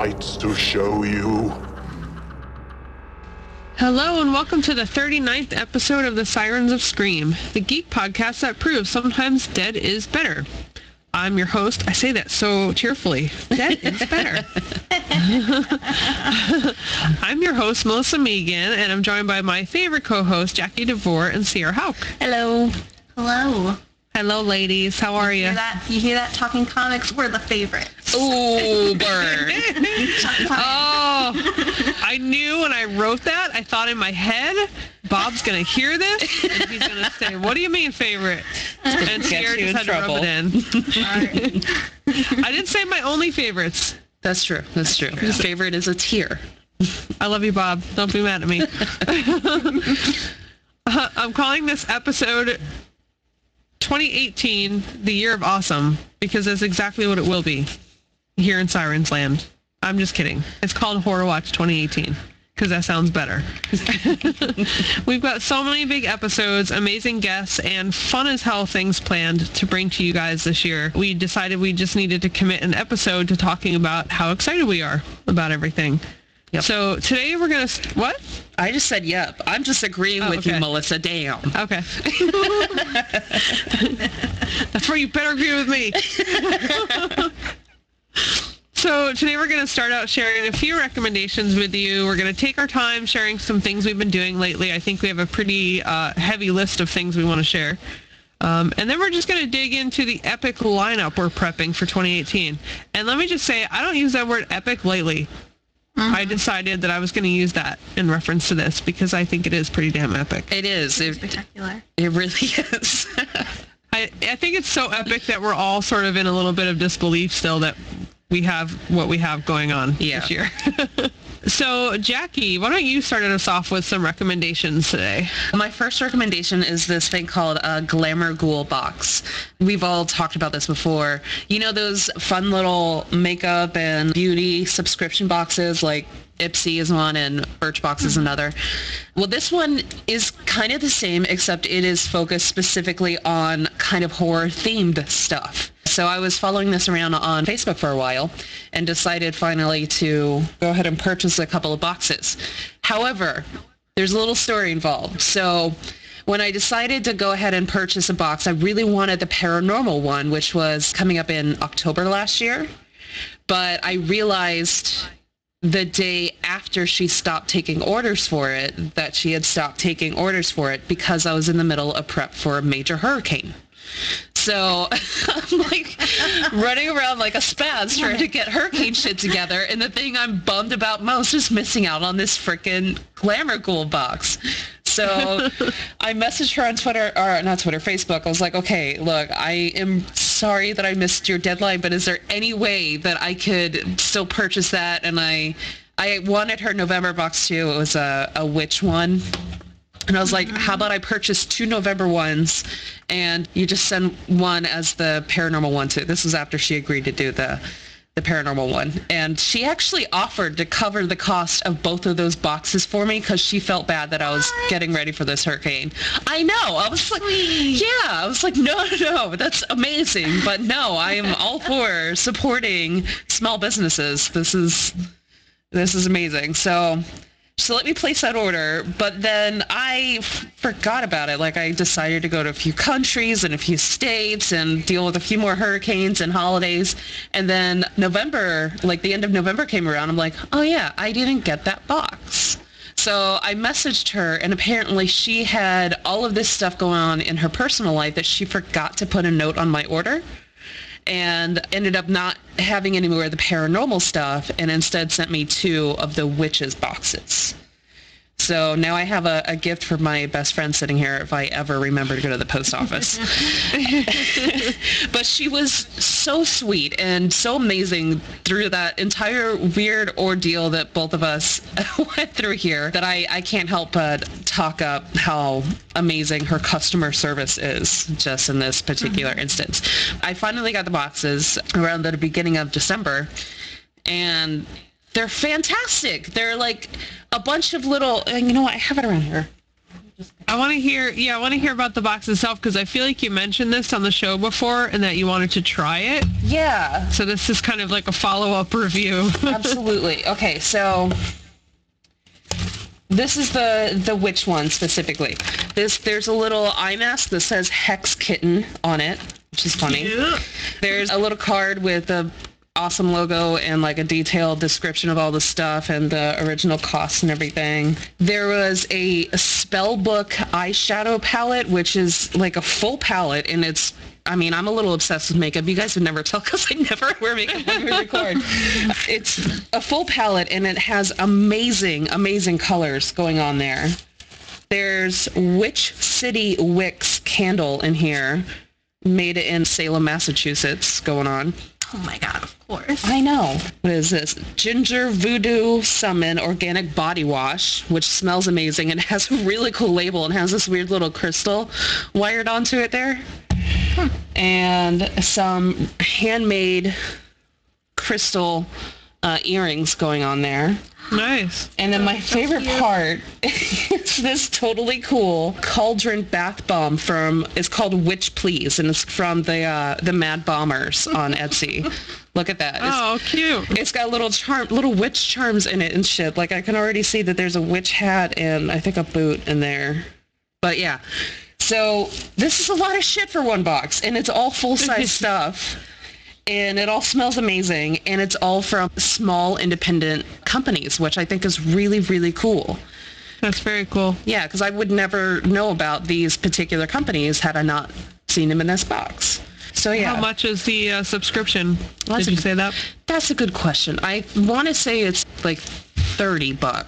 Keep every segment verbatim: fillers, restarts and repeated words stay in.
sights to show you. Hello and welcome to the thirty-ninth episode of the Sirens of Scream, the geek podcast that proves sometimes dead is better. I'm your host. I say that so cheerfully. Dead is better. I'm your host, Melissa Megan, and I'm joined by my favorite co-host, Jackie DeVore and Sierra Hauk. Hello. Hello. Hello, ladies. How are you? You hear that? You hear that? Talking comics, we're the favorites. Ooh, burn. Oh, I knew when I wrote that, I thought in my head, Bob's going to hear this, and he's going to say, what do you mean favorite? And Sierra just had trouble. to rub it in. I didn't say my only favorites. That's true. That's true. His favorite is a tier. I love you, Bob. Don't be mad at me. uh, I'm calling this episode twenty eighteen, the year of awesome, because that's exactly what it will be here in Sirens Land. I'm just kidding. It's called Horror Watch twenty eighteen, because that sounds better. We've got so many big episodes, amazing guests, and fun as hell things planned to bring to you guys this year. We decided we just needed to commit an episode to talking about how excited we are about everything. Yep. So today we're going to... What? I just said yep. I'm just agreeing oh, with okay. you, Melissa. Damn. Okay. That's where you better agree with me. So today we're going to start out sharing a few recommendations with you. We're going to take our time sharing some things we've been doing lately. I think we have a pretty uh, heavy list of things we want to share. Um, and then we're just going to dig into the epic lineup we're prepping for twenty eighteen. And let me just say, I don't use that word epic lightly. Mm-hmm. I decided that I was going to use that in reference to this because I think it is pretty damn epic. It is. It's spectacular. It really is. I, I think it's so epic that we're all sort of in a little bit of disbelief still that we have what we have going on yeah. this year. So, Jackie, why don't you start us off with some recommendations today? My first recommendation is this thing called a Glamour Ghoul box. We've all talked about this before. You know those fun little makeup and beauty subscription boxes like Ipsy is one and Birchbox is another. Well, this one is kind of the same, except it is focused specifically on kind of horror-themed stuff. So I was following this around on Facebook for a while and decided finally to go ahead and purchase a couple of boxes. However, there's a little story involved. So when I decided to go ahead and purchase a box, I really wanted the paranormal one, which was coming up in October last year. But I realized the day after she stopped taking orders for it that she had stopped taking orders for it because I was in the middle of prep for a major hurricane. So I'm like running around like a spaz trying to get hurricane shit together, and the thing I'm bummed about most is missing out on this freaking Glamour Ghoul box. So I messaged her on Twitter, or not Twitter, Facebook. I was like, okay, look, I am sorry that I missed your deadline, but is there any way that I could still purchase that? And I I wanted her November box too. It was a, a witch one. And I was like, how about I purchase two November ones and you just send one as the paranormal one too. This was after she agreed to do the the paranormal one. And she actually offered to cover the cost of both of those boxes for me because she felt bad that I was getting ready for this hurricane. I know. I was like, Sweet. yeah. I was like, no, no, no, that's amazing. But no, I am all for supporting small businesses. This is, this is amazing. So... So let me place that order, but then I f- forgot about it. Like I decided to go to a few countries and a few states and deal with a few more hurricanes and holidays. And then November, like the end of November came around. I'm like, oh yeah, I didn't get that box. So I messaged her, and apparently she had all of this stuff going on in her personal life that she forgot to put a note on my order, and ended up not having any more of the paranormal stuff, and instead sent me two of the witches boxes. So now I have a, a gift for my best friend sitting here if I ever remember to go to the post office. But she was so sweet and so amazing through that entire weird ordeal that both of us went through here that I, I can't help but talk up how amazing her customer service is just in this particular mm-hmm. instance. I finally got the boxes around the beginning of December, and they're fantastic. They're like a bunch of little, you know what, I have it around here. I want to hear, yeah, I want to hear about the box itself because I feel like you mentioned this on the show before and that you wanted to try it. Yeah. So this is kind of like a follow-up review. Absolutely. Okay, so this is the the witch one specifically. This there's a little eye mask that says Hex Kitten on it, which is funny. Yeah. There's a little card with the awesome logo and like a detailed description of all the stuff and the original costs and everything. There was a, a spellbook eyeshadow palette, which is like a full palette, and it's, I mean, I'm a little obsessed with makeup. You guys would never tell because I never wear makeup when we record. It's a full palette, and it has amazing, amazing colors going on there. There's Witch City Wicks candle in here, made in Salem, Massachusetts, going on. Oh my god, of course. I know. What is this? Ginger Voodoo Summon Organic Body Wash, which smells amazing and has a really cool label and has this weird little crystal wired onto it there. Hmm. And some handmade crystal uh, earrings going on there. Nice. And then my favorite part is this totally cool cauldron bath bomb from, it's called Witch Please, and it's from the uh, the Mad Bombers on Etsy. Look at that. It's, oh, cute. It's got little charm, little witch charms in it and shit. Like I can already see that there's a witch hat and I think a boot in there. But yeah. So this is a lot of shit for one box, and it's all full-size stuff. And it all smells amazing, and it's all from small independent companies, which I think is really, really cool. That's very cool. Yeah, because I would never know about these particular companies had I not seen them in this box. So yeah. How much is the uh, subscription? Well, Did a, you say that? That's a good question. I want to say it's like thirty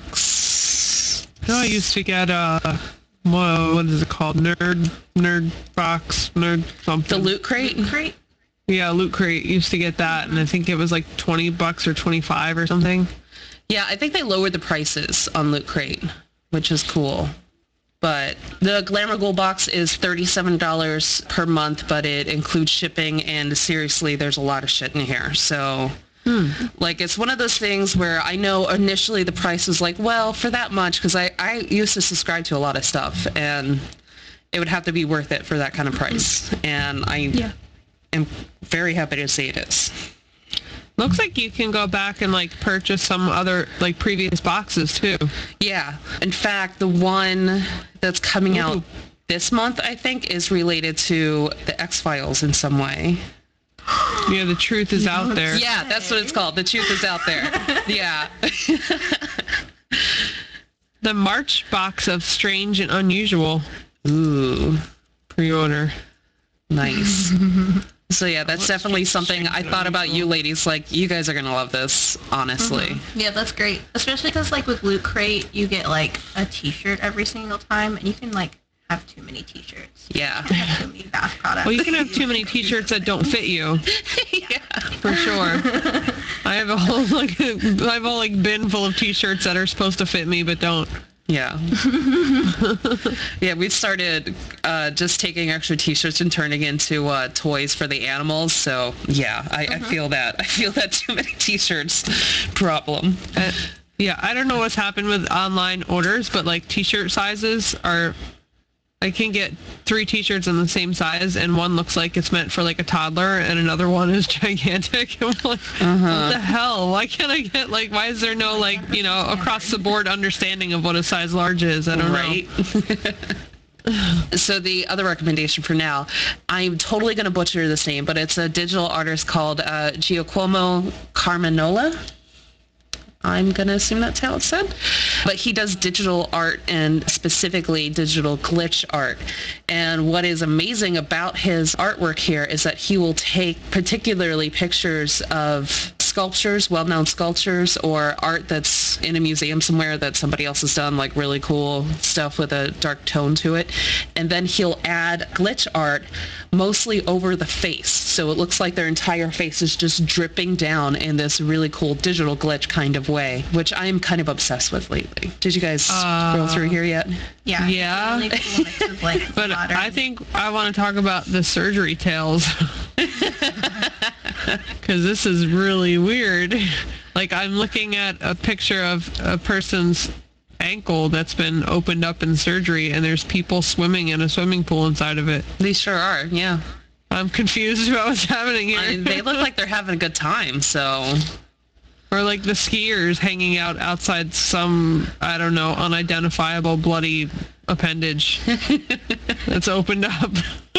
bucks. No, I used to get uh, what, what is it called? Nerd, nerd box, nerd something. The Loot Crate. Loot Crate. Yeah, Loot Crate used to get that, and I think it was like twenty bucks or twenty-five or something. Yeah, I think they lowered the prices on Loot Crate, which is cool. But the Glamour Gold box is thirty-seven dollars per month, but it includes shipping, and seriously, there's a lot of shit in here. So, hmm. like, it's one of those things where I know initially the price was like, well, for that much, because I, I used to subscribe to a lot of stuff, and it would have to be worth it for that kind of price. And I... Yeah. I'm very happy to see it is. Looks like you can go back and like purchase some other like previous boxes too. Yeah. In fact, the one that's coming Ooh. out this month, I think, is related to the X-Files in some way. Yeah, the truth is out there. Yeah, that's what it's called. The truth is out there. Yeah. The March box of Strange and Unusual. Ooh. Pre-order. Nice. So yeah, that's definitely something I thought about you ladies. Like, you guys are going to love this, honestly. Mm-hmm. Yeah, that's great. Especially because, like, with Loot Crate, you get, like, a t-shirt every single time, and you can, like, have too many t-shirts. Yeah. You can have too many bath products. Well, you can have too many t-shirts that don't fit you. Yeah. For sure. I have a whole, like, I have a whole, like, bin full of t-shirts that are supposed to fit me but don't. Yeah. Yeah, we started uh, just taking extra t-shirts and turning into uh, toys for the animals. So, yeah, I, uh-huh. I feel that. I feel that too many t-shirts problem. Uh, yeah, I don't know what's happened with online orders, but, like, t-shirt sizes are... I can get three t-shirts in the same size, and one looks like it's meant for, like, a toddler, and another one is gigantic. I'm like, uh-huh. What the hell? Why can't I get, like, why is there no, like, you know, across-the-board understanding of what a size large is? I don't right. know. So the other recommendation for now, I'm totally going to butcher this name, but it's a digital artist called uh, Giacomo Carminola. I'm going to assume that's how it's said. But he does digital art and specifically digital glitch art. And what is amazing about his artwork here is that he will take particularly pictures of sculptures, well-known sculptures, or art that's in a museum somewhere that somebody else has done, like really cool stuff with a dark tone to it. And then he'll add glitch art mostly over the face. So it looks like their entire face is just dripping down in this really cool digital glitch kind of way, which I'm kind of obsessed with lately. Did you guys uh, scroll through here yet? Yeah. Yeah. Really cool mix of, like, but modern. I think I want to talk about the surgery tales. Because this is really weird. Like, I'm looking at a picture of a person's ankle that's been opened up in surgery, and there's people swimming in a swimming pool inside of it. They sure are, yeah. I'm confused about what's happening here. I mean, they look like they're having a good time, so... Or like the skiers hanging out outside some, I don't know, unidentifiable bloody appendage that's opened up.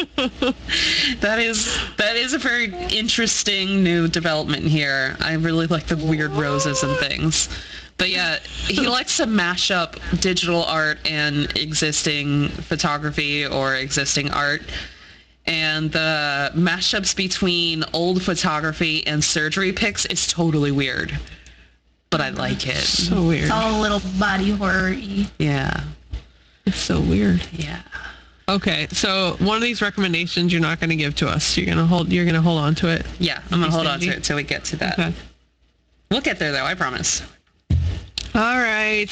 That is that is a very interesting new development here. I really like the weird roses and things. But yeah, he likes to mash up digital art and existing photography or existing art. And the mashups between old photography and surgery pics is totally weird. But I like it. So weird. It's all a little body horror-y. Yeah. It's so weird. Yeah. Okay, so one of these recommendations you're not going to give to us. You're going to hold you're going to hold on to it. Yeah, I'm going to hold on to it till we get to that. Okay. We'll get there, though, I promise. All right.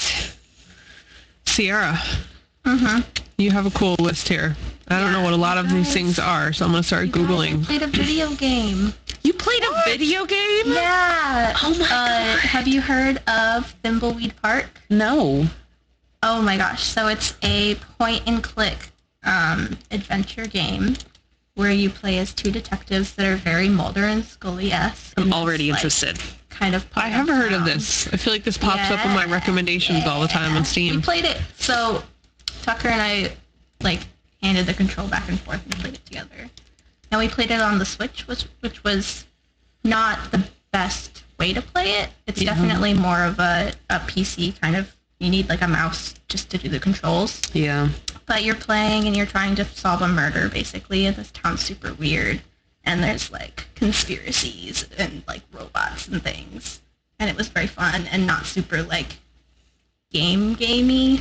Sierra. Mm-hmm. You have a cool list here. I don't Yeah, know what a lot of you these guys- things are, so I'm going to start You guys, I Googling. played a video game. You played a video game? Yeah. Oh my uh, God. Have you heard of Thimbleweed Park? No. Oh my gosh. So it's a point and click um, adventure game where you play as two detectives that are very Mulder and Scully-esque. I'm and already it's, like, interested. Kind of. I haven't heard of this. I feel like this pops up in my Yeah. recommendations all the time on We Steam. played it. So Tucker and I like handed the control back and forth and played it together. And we played it on the Switch, which which was not the best way to play it. It's Yeah. definitely more of a, a P C kind of. You need like a mouse just to do the controls. Yeah. But you're playing and you're trying to solve a murder basically, and this town's super weird. And there's like conspiracies and like robots and things. And it was very fun and not super like game gamey.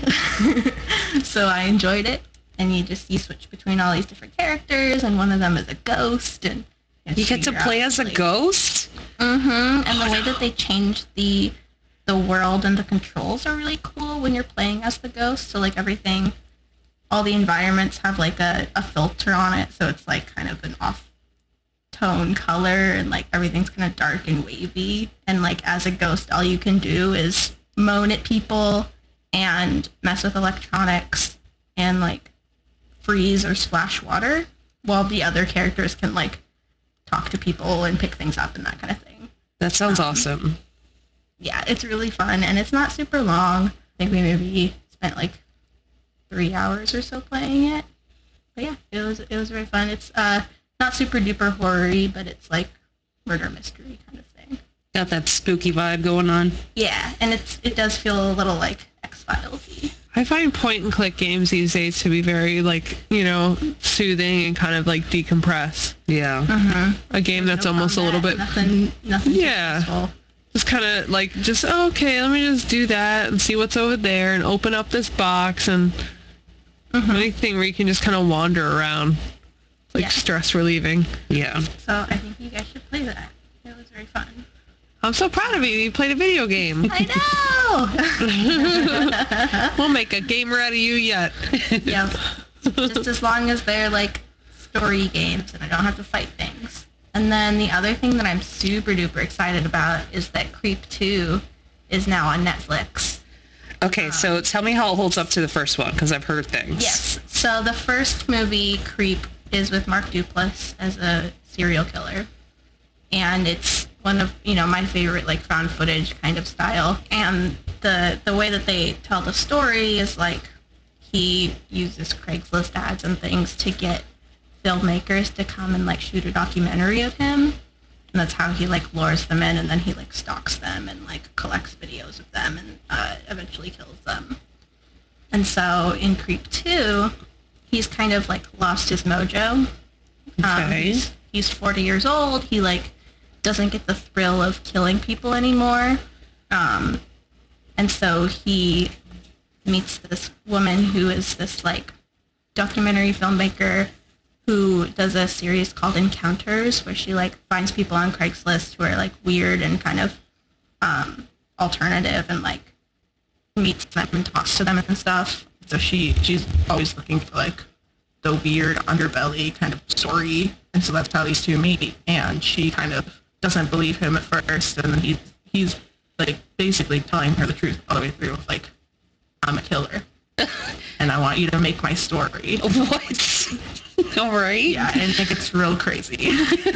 So I enjoyed it. And you just you switch between all these different characters, and one of them is a ghost, and You get to play as a ghost? Mm-hmm. And the way that they changed the the world and the controls are really cool when you're playing as the ghost. So like everything, all the environments have like a, a filter on it, so it's like kind of an off tone color, and like everything's kind of dark and wavy. And like as a ghost, all you can do is moan at people and mess with electronics and like freeze or splash water, while the other characters can like talk to people and pick things up and that kind of thing. That sounds Um, awesome. Yeah, it's really fun, and it's not super long. I think we maybe spent like three hours or so playing it. But yeah, it was it was very fun. It's uh not super duper horror-y, but it's like murder mystery kind of thing. Got that spooky vibe going on. Yeah, and it's it does feel a little like X-Files-y. I find point and click games these days to be very like, you know, soothing and kind of like decompress. Yeah. Mm-hmm. A game that's No almost a little combat, bit nothing nothing Yeah. stressful. just kind of like just oh, okay, let me just do that and see what's over there and open up this box and Mhm. anything where you can just kind of wander around. Like Yeah. stress relieving. Yeah. So I think you guys should play that. It was very fun. I'm so proud of you. You played a video game. I know. We'll make a gamer out of you yet. Yep. Just as long as they're like story games and I don't have to fight things. And then the other thing that I'm super duper excited about is that Creep two is now on Netflix. Okay, so tell me how it holds up to the first one, because I've heard things. Yes. So the first movie, Creep, is with Mark Duplass as a serial killer. And it's one of, you know, my favorite like found footage kind of style. And the the way that they tell the story is like he uses Craigslist ads and things to get filmmakers to come and like shoot a documentary of him. And that's how he like lures them in, and then he like stalks them and like collects videos of them and uh, eventually kills them. And so in Creep two, he's kind of like lost his mojo. Um, Okay. he's, he's forty years old. He like doesn't get the thrill of killing people anymore. Um, and so he meets this woman who is this like documentary filmmaker who does a series called Encounters, where she like finds people on Craigslist who are like weird and kind of um, alternative, and like meets them and talks to them and stuff. So she she's always looking for like the weird underbelly kind of story, and so that's how these two meet. And she kind of doesn't believe him at first, and then he he's like basically telling her the truth all the way through. Like, I'm a killer. And I want you to make my story. What? All right. Yeah, and it gets real crazy.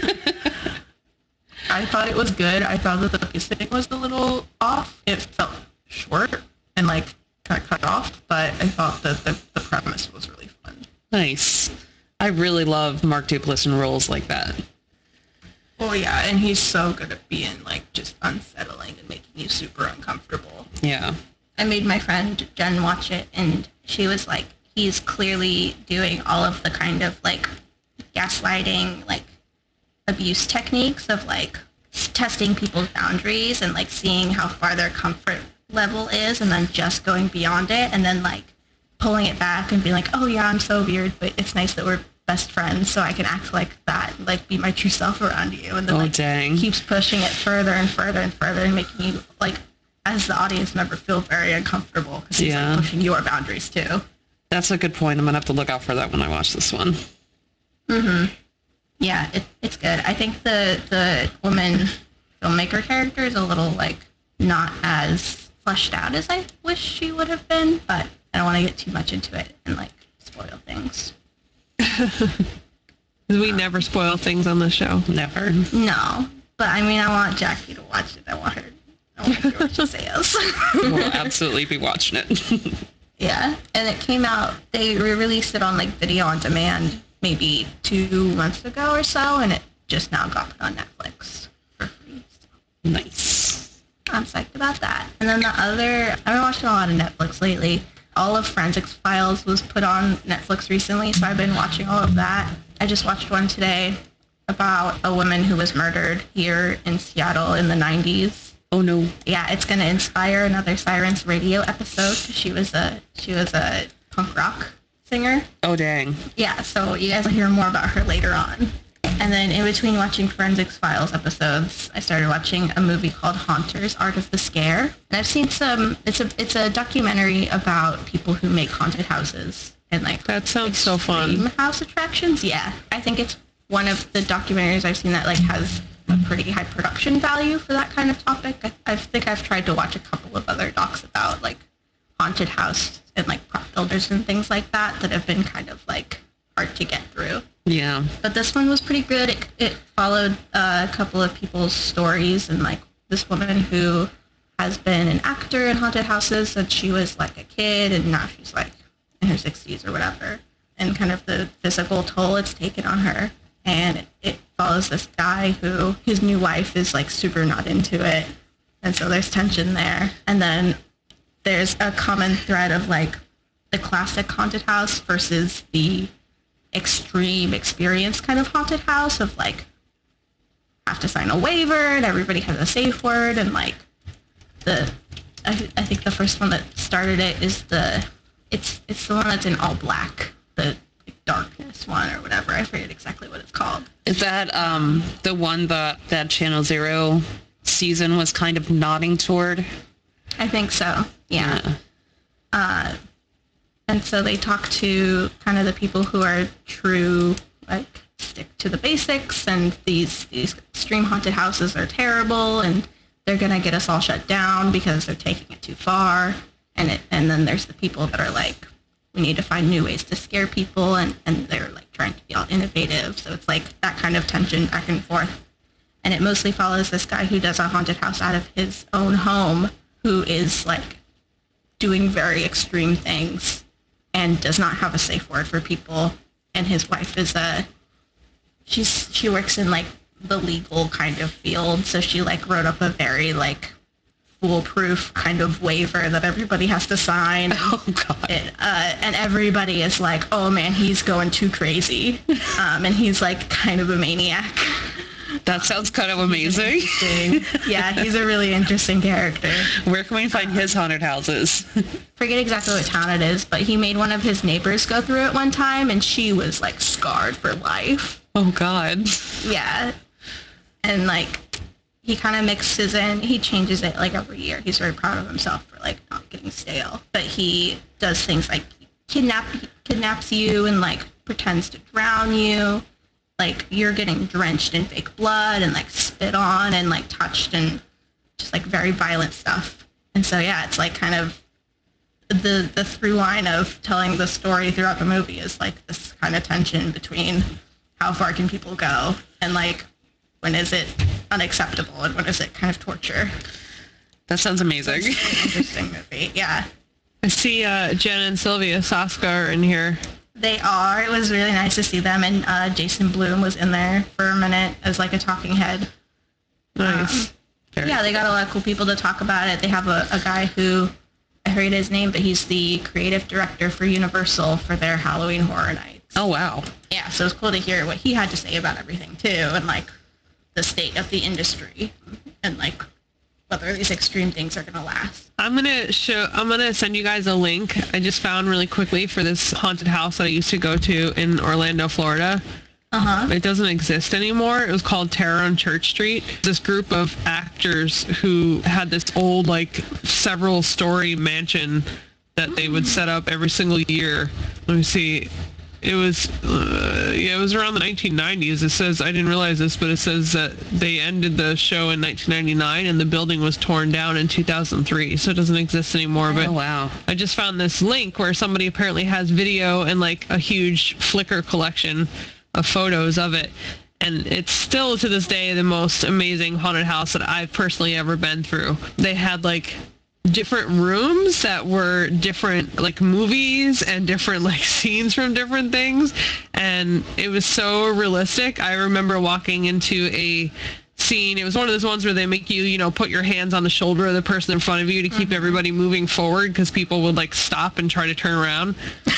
I thought it was good. I thought that the pacing was a little off. It felt short and like kind of cut off, but I thought that the, the premise was really fun. Nice. I really love Mark Duplass in roles like that. Oh yeah, and he's so good at being like just unsettling and making you super uncomfortable. Yeah. I made my friend Jen watch it, and she was like, he's clearly doing all of the kind of like gaslighting, like abuse techniques of like testing people's boundaries and like seeing how far their comfort level is and then just going beyond it and then like pulling it back and being like, oh yeah, I'm so weird, but it's nice that we're best friends so I can act like that, like be my true self around you. And then oh, like dang. keeps pushing it further and further and further and making you like, as the audience member, feel very uncomfortable because he's Yeah. like pushing your boundaries too. That's a good point. I'm going to have to look out for that when I watch this one. Mm-hmm. Yeah, it, it's good. I think the the woman filmmaker character is a little like not as fleshed out as I wish she would have been, but I don't want to get too much into it and like spoil things. We never spoil things on this show. Never. No, but I mean, I want Jackie to watch it. I want her. I want to hear what she says. We'll absolutely be watching it. Yeah, and it came out. They re-released it on like video on demand maybe two months ago or so, and it just now got put on Netflix for free. So Nice. I'm psyched about that. And then the other, I've been watching a lot of Netflix lately. All of Forensics Files was put on Netflix recently, so I've been watching all of that. I just watched one today about a woman who was murdered here in Seattle in the nineties. Oh no. Yeah, it's going to inspire another Sirens Radio episode. She was a she was a punk rock singer. Oh dang. Yeah, so you guys will hear more about her later on. And then in between watching Forensics Files episodes, I started watching a movie called Haunters: Art of the Scare. And I've seen some. It's a it's a documentary about people who make haunted houses and like That sounds so extreme fun. house attractions. Yeah, I think it's one of the documentaries I've seen that like has a pretty high production value for that kind of topic. I, I think I've tried to watch a couple of other docs about like haunted house and like prop builders and things like that that have been kind of like hard to get through. Yeah. But this one was pretty good. It, it followed uh, a couple of people's stories, and like this woman who has been an actor in haunted houses since she was like a kid, and now she's like in her sixties or whatever, and kind of the physical toll it's taken on her. And it, it follows this guy who his new wife is like super not into it, and so there's tension there. And then there's a common thread of like the classic haunted house versus the extreme experience kind of haunted house of like have to sign a waiver and everybody has a safe word, and like the I, I think the first one that started it is the it's it's the one that's in all black, the like, darkness one or whatever. I forget exactly what it's called. Is that um the one that that Channel Zero season was kind of nodding toward? I think so. Yeah. Yeah. Uh, and so they talk to kind of the people who are true, like stick to the basics, and these these extreme haunted houses are terrible, and they're gonna get us all shut down because they're taking it too far. And it and then there's the people that are like, we need to find new ways to scare people, and and they're like trying to be all innovative. So it's like that kind of tension back and forth. And it mostly follows this guy who does a haunted house out of his own home, who is like doing very extreme things and does not have a safe word for people. And his wife is a, she's, she works in like the legal kind of field. So she like wrote up a very like foolproof kind of waiver that everybody has to sign. Oh God. It, uh, and everybody is like, oh man, he's going too crazy. Um, and he's like kind of a maniac. That sounds kind of amazing. Yeah, he's a really interesting character. Where can we find his haunted houses? Forget exactly what town it is, but he made one of his neighbors go through it one time, and she was like scarred for life. Oh God. Yeah. And like he kind of mixes in, he changes it like every year. He's very proud of himself for like not getting stale. But he does things like kidnap kidnaps you and like pretends to drown you. Like you're getting drenched in fake blood and like spit on and like touched and just like very violent stuff. And so yeah, it's like kind of the the through line of telling the story throughout the movie is like this kind of tension between how far can people go and like when is it unacceptable and when is it kind of torture. That sounds amazing. It's an interesting movie, yeah. I see uh, Jen and Sylvia Saska are in here. They are. It was really nice to see them, and uh, Jason Blum was in there for a minute as like a talking head. Nice. Um, yeah, they got a lot of cool people to talk about it. They have a, a guy who, I forget his name, but he's the creative director for Universal for their Halloween Horror Nights. Oh, wow. Yeah, so it's cool to hear what he had to say about everything, too, and, like, the state of the industry, and, like, whether these extreme things are going to last. I'm going to show, I'm going to send you guys a link I just found really quickly for this haunted house that I used to go to in Orlando, Florida. Uh-huh. It doesn't exist anymore. It was called Terror on Church Street. This group of actors who had this old, like, several story mansion that they would set up every single year. Let me see. It was, uh, yeah, it was around the nineteen nineties. It says, I didn't realize this, but it says that they ended the show in nineteen ninety-nine and the building was torn down in two thousand three. So it doesn't exist anymore. But oh, wow. I just found this link where somebody apparently has video and like a huge Flickr collection of photos of it. And it's still to this day the most amazing haunted house that I've personally ever been through. They had like different rooms that were different like movies and different like scenes from different things, and it was so realistic. I remember walking into a scene. It was one of those ones where they make you, you know, put your hands on the shoulder of the person in front of you to keep mm-hmm. everybody moving forward because people would like stop and try to turn around.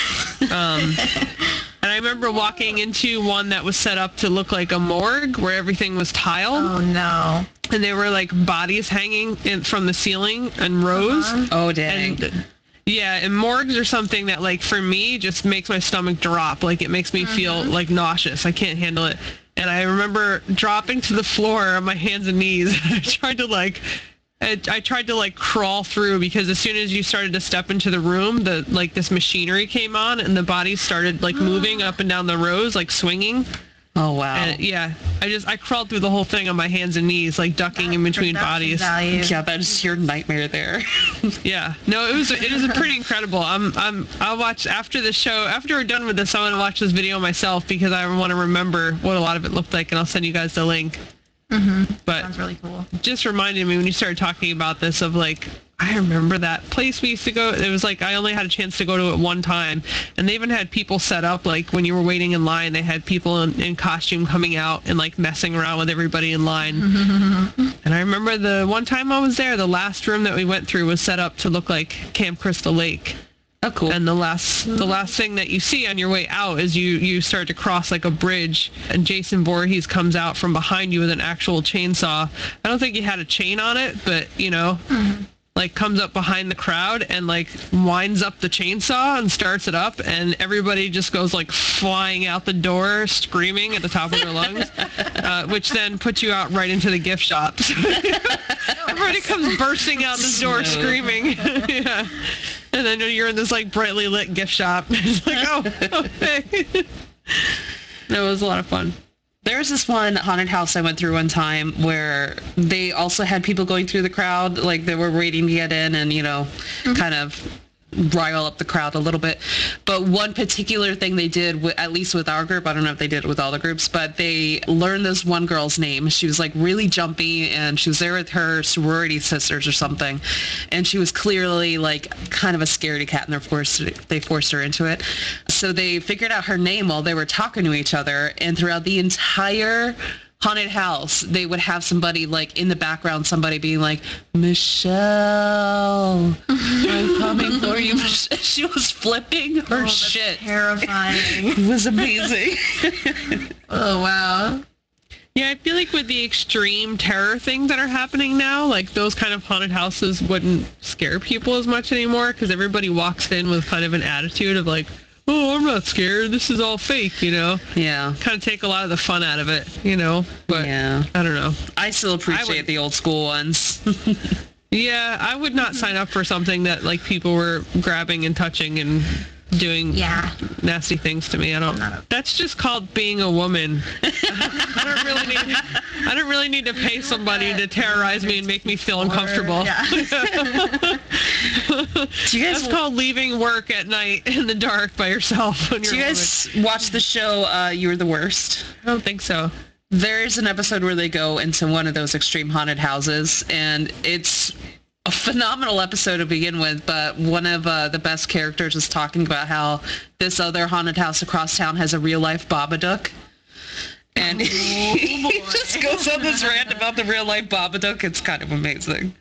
Um, and I remember walking into one that was set up to look like a morgue where everything was tiled. Oh, no. And there were like bodies hanging in, from the ceiling in rows. Uh-huh. Oh, dang. And, yeah, and morgues are something that like for me just makes my stomach drop. Like it makes me mm-hmm. feel like nauseous. I can't handle it. And I remember dropping to the floor on my hands and knees. I tried to like, I, I tried to like crawl through because as soon as you started to step into the room, the like this machinery came on and the bodies started like moving up and down the rows, like swinging. Oh, wow. And yeah, I just, I crawled through the whole thing on my hands and knees, like ducking That in between bodies. value. Yeah, that's your nightmare there. Yeah, no, it was, it was pretty incredible. I'm, I'm, I'll watch after the show, after we're done with this, I want to watch this video myself because I want to remember what a lot of it looked like, and I'll send you guys the link. Mm-hmm. But sounds really cool. Just reminded me when you started talking about this of like, I remember that place we used to go. It was like I only had a chance to go to it one time, and they even had people set up like when you were waiting in line. They had people in, in costume coming out and like messing around with everybody in line. And I remember the one time I was there, the last room that we went through was set up to look like Camp Crystal Lake. Oh, cool. And the last the last thing that you see on your way out is you, you start to cross like a bridge, and Jason Voorhees comes out from behind you with an actual chainsaw. I don't think he had a chain on it, but, you know, mm-hmm. like comes up behind the crowd and like winds up the chainsaw and starts it up, and everybody just goes like flying out the door screaming at the top of their lungs, uh, which then puts you out right into the gift shops. Everybody comes bursting out this door screaming. Yeah. And then you're in this like brightly lit gift shop. It's like, oh, oh hey. It was a lot of fun. There's this one haunted house I went through one time where they also had people going through the crowd, like they were waiting to get in and, you know, mm-hmm. kind of rile up the crowd a little bit. But one particular thing they did, w- at least with our group, I don't know if they did it with all the groups, but they learned this one girl's name. She was like really jumpy, and she was there with her sorority sisters or something. And she was clearly like kind of a scaredy cat, and they forced, they forced her into it. So they figured out her name while they were talking to each other, and throughout the entire haunted house, they would have somebody like in the background, somebody being like, Michelle, I'm coming for you. She was flipping her oh, shit. Terrifying. It was amazing. Oh, wow. Yeah, I feel like with the extreme terror things that are happening now, like those kind of haunted houses wouldn't scare people as much anymore because everybody walks in with kind of an attitude of like, oh, I'm not scared. This is all fake, you know? Yeah. Kind of take a lot of the fun out of it, you know? But yeah. I don't know. I still appreciate I would, the old school ones. Yeah, I would not sign up for something that like people were grabbing and touching and doing Yeah. nasty things to me. I don't. Not a- That's just called being a woman. I don't really need. I don't really need to pay somebody to terrorize me and make me feel uncomfortable. Yeah. Do you guys That's called leaving work at night in the dark by yourself when you're do you a guys watch the show uh, You're the Worst? woman. I don't think so. There's an episode where they go into one of those extreme haunted houses, and it's a phenomenal episode to begin with, but one of uh, the best characters is talking about how this other haunted house across town has a real-life Babadook. And Oh, he just goes on this rant about the real-life Babadook. It's kind of amazing.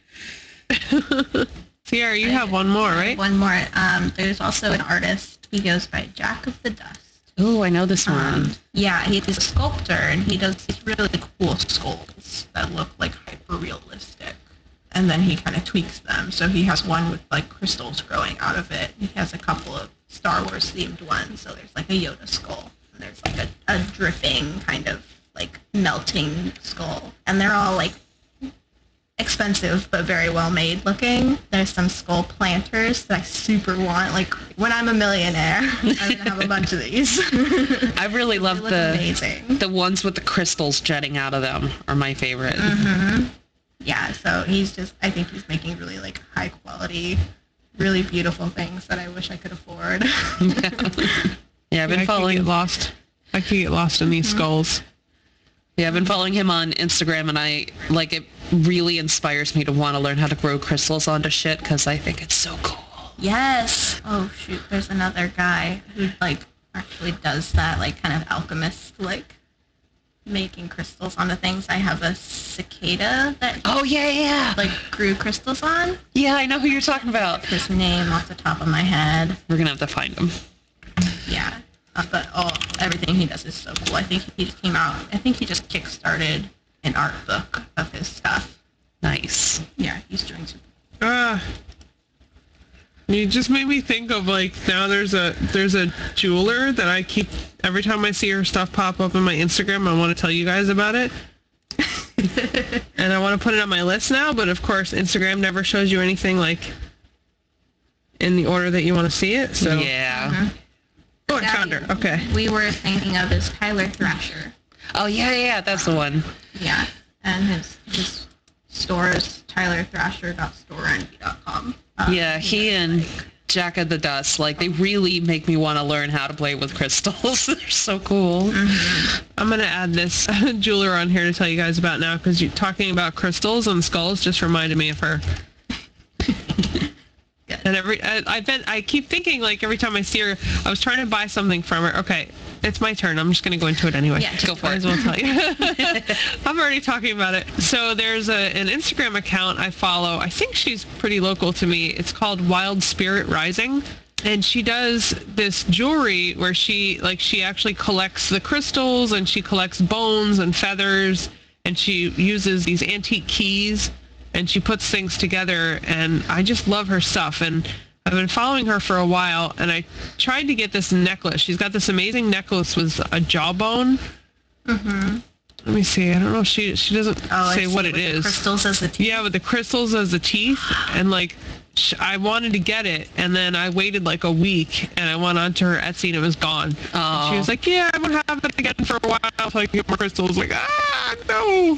Sierra, you have one more, right? One more. Um, there's also an artist. He goes by Jack of the Dust. Oh, I know this one. Um, yeah, he's a sculptor, and he does these really cool skulls that look like hyper realistic. And then he kind of tweaks them. So he has one with like crystals growing out of it. He has a couple of Star Wars themed ones. So there's like a Yoda skull, and there's like a, a dripping kind of like melting skull, and they're all like expensive but very well made looking. There's some skull planters that I super want. Like when I'm a millionaire, I'm gonna have a bunch of these. I really love They look the amazing. the ones with the crystals jetting out of them are my favorite. Mm-hmm. Yeah, so he's just, I think he's making really like high quality, really beautiful things that I wish I could afford. Yeah, I've been I could following get lost. I could get lost in these skulls. Yeah, I've been following him on Instagram, and I like it. Really inspires me to want to learn how to grow crystals onto shit because I think it's so cool. Yes. Oh shoot, there's another guy who like actually does that, like kind of alchemist, like making crystals onto things. I have a cicada that he, Oh yeah, yeah, like grew crystals on. yeah. I know who you're talking about. His name off the top of my head. We're gonna have to find him. Yeah. Uh, but oh, everything he does is so cool. I think he just came out. I think he just kickstarted an art book of his stuff. Nice. Yeah, he's doing super. Ah. You just made me think of like now there's a there's a jeweler that I keep every time I see her stuff pop up on my Instagram, I want to tell you guys about it. And I want to put it on my list now, but of course Instagram never shows you anything like in the order that you want to see it. So Yeah. Mhm. Oh, I found her. Okay. We were thinking of is Tyler Thrasher. Oh yeah, yeah. That's the one. Yeah, and his his store is tyler thrasher dot store envy dot com. Um, Yeah, he and Jack of the Dust, like they really make me want to learn how to play with crystals. They're so cool. I'm going to add this jeweler on here to tell you guys about now because you're talking about crystals and skulls just reminded me of her. And every I, I've been I keep thinking like every time I see her, I was trying to buy something from her. Okay, it's my turn. I'm just gonna go into it anyway. Yeah, Go for Might it. as well tell you. I'm already talking about it. So there's a, an Instagram account I follow. I think she's pretty local to me. It's called Wild Spirit Rising. And she does this jewelry where she like she actually collects the crystals and she collects bones and feathers and she uses these antique keys and she puts things together, and I just love her stuff. And I've been following her for a while, and I tried to get this necklace. She's got this amazing necklace with a jawbone. Mm-hmm. Let me see. I don't know if she she doesn't Oh, I say see, what it with the is. crystals as the teeth. Yeah, with the crystals as the teeth, and like sh- I wanted to get it, and then I waited like a week, and I went onto her Etsy, and it was gone. Oh. And she was like, "Yeah, I won't have it again for a while until I get more crystals." Like, ah, no.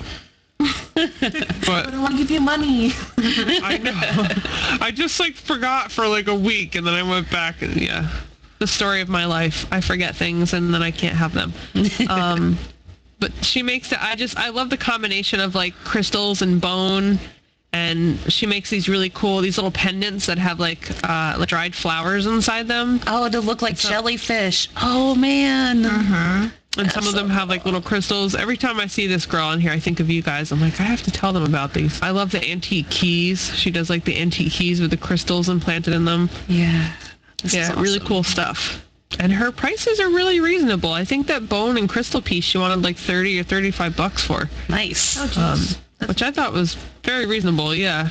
I But don't want to give you money. I know. I just like forgot for like a week, and then I went back, and yeah, the story of my life. I forget things, and then I can't have them. Um, but she makes it. I just I love the combination of like crystals and bone, and she makes these really cool these little pendants that have like uh, like dried flowers inside them, Oh, to look like jellyfish. Oh man. Mm-hmm. and some of them have like little crystals. Every time I see this girl on here, I think of you guys. I'm like, I have to tell them about these. I love the antique keys. She does like the antique keys with the crystals implanted in them. Yeah. This Yeah, is really awesome. cool stuff. And her prices are really reasonable. I think that bone and crystal piece she wanted like thirty or thirty-five bucks for, Nice. Oh, um, jeez. which I thought was very reasonable. Yeah.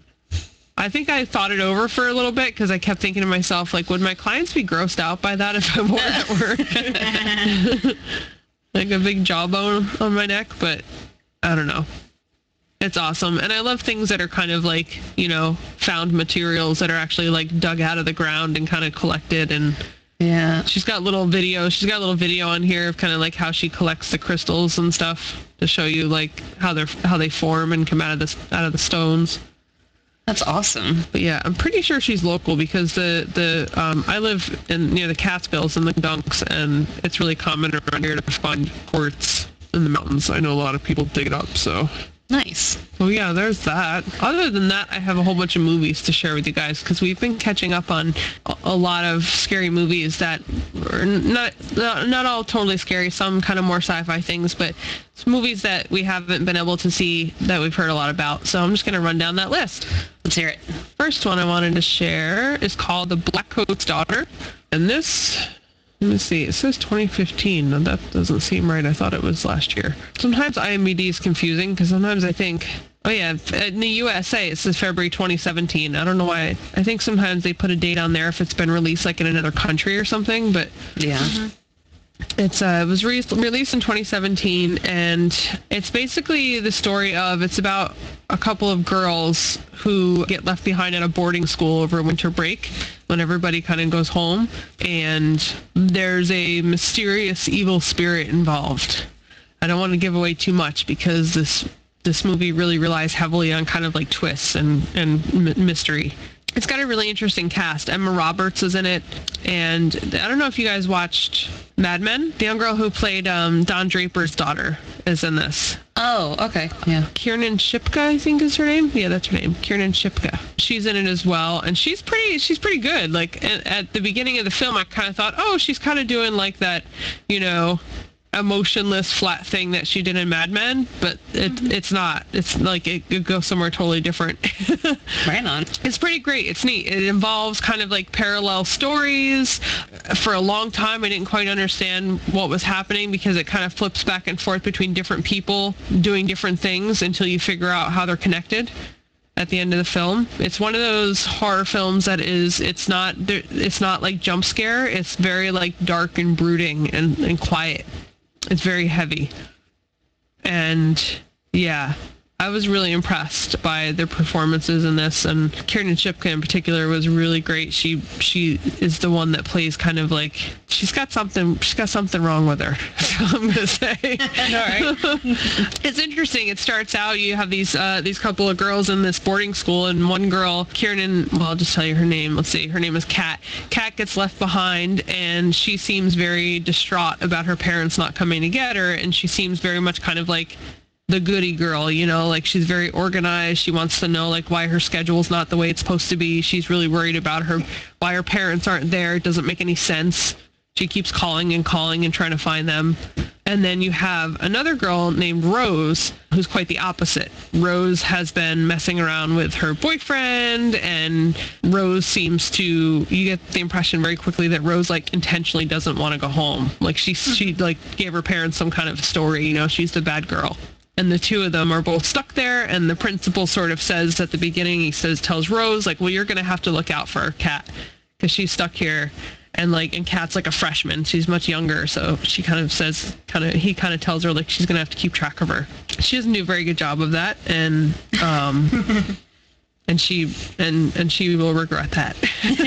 I think I thought it over for a little bit because I kept thinking to myself, like, would my clients be grossed out by that if I wore it at work? Like a big jawbone on my neck, but I don't know. It's awesome. And I love things that are kind of like, you know, found materials that are actually like dug out of the ground and kind of collected and Yeah. She's got little video. She's got a little video on here of kind of like how she collects the crystals and stuff to show you like how they're how they form and come out of this out of the stones. That's awesome. But yeah, I'm pretty sure she's local because the the um, I live in near the Catskills and the Dunks, and it's really common around here to find quartz in the mountains. I know a lot of people dig it up, so. Nice. Well, yeah, there's that. Other than that, I have a whole bunch of movies to share with you guys because we've been catching up on a, a lot of scary movies that are not, not not all totally scary, some kind of more sci-fi things, but it's movies that we haven't been able to see that we've heard a lot about. So I'm just going to run down that list. Let's hear it. First one I wanted to share is called The Blackcoat's Daughter. And this... Let me see. It says twenty fifteen. No, that doesn't seem right. I thought it was last year. Sometimes I M D B is confusing because sometimes I think, oh yeah, in the U S A it says February twenty seventeen. I don't know why. I think sometimes they put a date on there if it's been released like in another country or something. But yeah. Mm-hmm. It's uh, it was re- released in twenty seventeen, and it's basically the story of, it's about a couple of girls who get left behind at a boarding school over winter break when everybody kind of goes home, and there's a mysterious evil spirit involved. I don't want to give away too much because this this movie really relies heavily on kind of like twists and, and m- mystery. It's got a really interesting cast. Emma Roberts is in it, and I don't know if you guys watched Mad Men. The young girl who played um, Don Draper's daughter is in this. Oh, okay. Yeah. Kiernan Shipka, I think is her name. Yeah, that's her name. Kiernan Shipka. She's in it as well, and she's pretty. She's pretty good. Like at, at the beginning of the film, I kind of thought, oh, she's kind of doing like that, you know, emotionless flat thing that she did in Mad Men, but it, mm-hmm. it's not. It's like it, it goes somewhere totally different. Right on. It's pretty great. It's neat. It involves kind of like parallel stories. For a long time, I didn't quite understand what was happening because it kind of flips back and forth between different people doing different things until you figure out how they're connected at the end of the film. It's one of those horror films that is, it's not, it's not like jump scare. It's very like dark and brooding and, and quiet. It's very heavy. And yeah, I was really impressed by their performances in this, and Kiernan Shipka in particular was really great. She she is the one that plays kind of like, she's got something she's got something wrong with her. So I'm gonna say. All right. It's interesting. It starts out, you have these uh, these couple of girls in this boarding school, and one girl, Kiernan, well, I'll just tell you her name. Let's see. Her name is Kat. Kat gets left behind, and she seems very distraught about her parents not coming to get her, and she seems very much kind of like the goody girl, you know, like she's very organized. She wants to know like why her schedule's not the way it's supposed to be. She's really worried about her, why her parents aren't there. It doesn't make any sense. She keeps calling and calling and trying to find them. And then you have another girl named Rose, who's quite the opposite. Rose has been messing around with her boyfriend, and Rose seems to, you get the impression very quickly that Rose like intentionally doesn't want to go home. Like she, she like gave her parents some kind of story, you know, she's the bad girl. And the two of them are both stuck there, and the principal sort of says at the beginning, he says, tells Rose, like, well, you're going to have to look out for Kat because she's stuck here. And like, and Kat's like a freshman. She's much younger. So she kind of says, kind of, he kind of tells her like she's going to have to keep track of her. She doesn't do a very good job of that. And, um, and she, and, and she will regret that.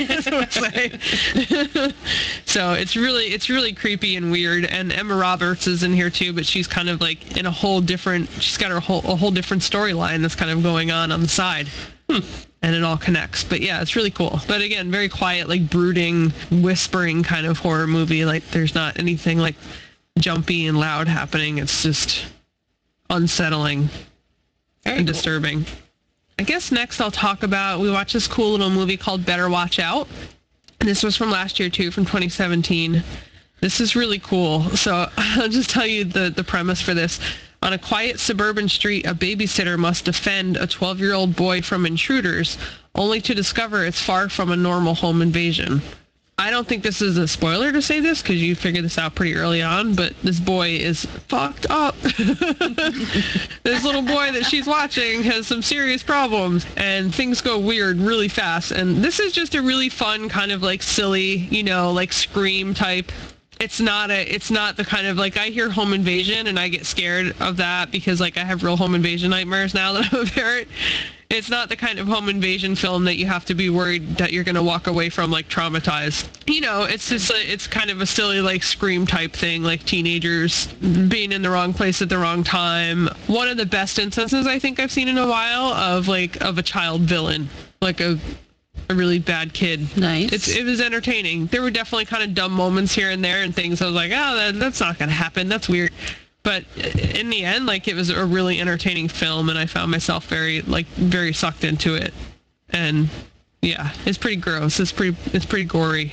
So it's really, it's really creepy and weird. And Emma Roberts is in here too, but she's kind of like in a whole different, she's got her whole, a whole different storyline that's kind of going on on the side. Hmm. And it all connects. But yeah, it's really cool. But again, very quiet, like brooding, whispering kind of horror movie. Like there's not anything like jumpy and loud happening. It's just unsettling very and cool. Disturbing. I guess next I'll talk about, we watched this cool little movie called Better Watch Out. And this was from last year too, from twenty seventeen. This is really cool. So I'll just tell you the, the premise for this. On a quiet suburban street, a babysitter must defend a twelve-year-old boy from intruders, only to discover it's far from a normal home invasion. I don't think this is a spoiler to say this, because you figured this out pretty early on, but this boy is fucked up. This little boy that she's watching has some serious problems, and things go weird really fast. And this is just a really fun, kind of like silly, you know, like Scream type it's not a it's not the kind of, like, I hear home invasion and I get scared of that because, like, I have real home invasion nightmares now that I'm a parent. It's not the kind of home invasion film that you have to be worried that you're going to walk away from, like, traumatized. You know, it's just a, it's kind of a silly, like, Scream type thing, like teenagers being in the wrong place at the wrong time. One of the best instances I think I've seen in a while of, like, of a child villain, like a a really bad kid. Nice. It's, it was entertaining. There were definitely kind of dumb moments here and there and things I was like, oh, that, that's not going to happen. That's weird. But in the end, like, it was a really entertaining film, and I found myself very, like, very sucked into it. And yeah, it's pretty gross. It's pretty, it's pretty gory,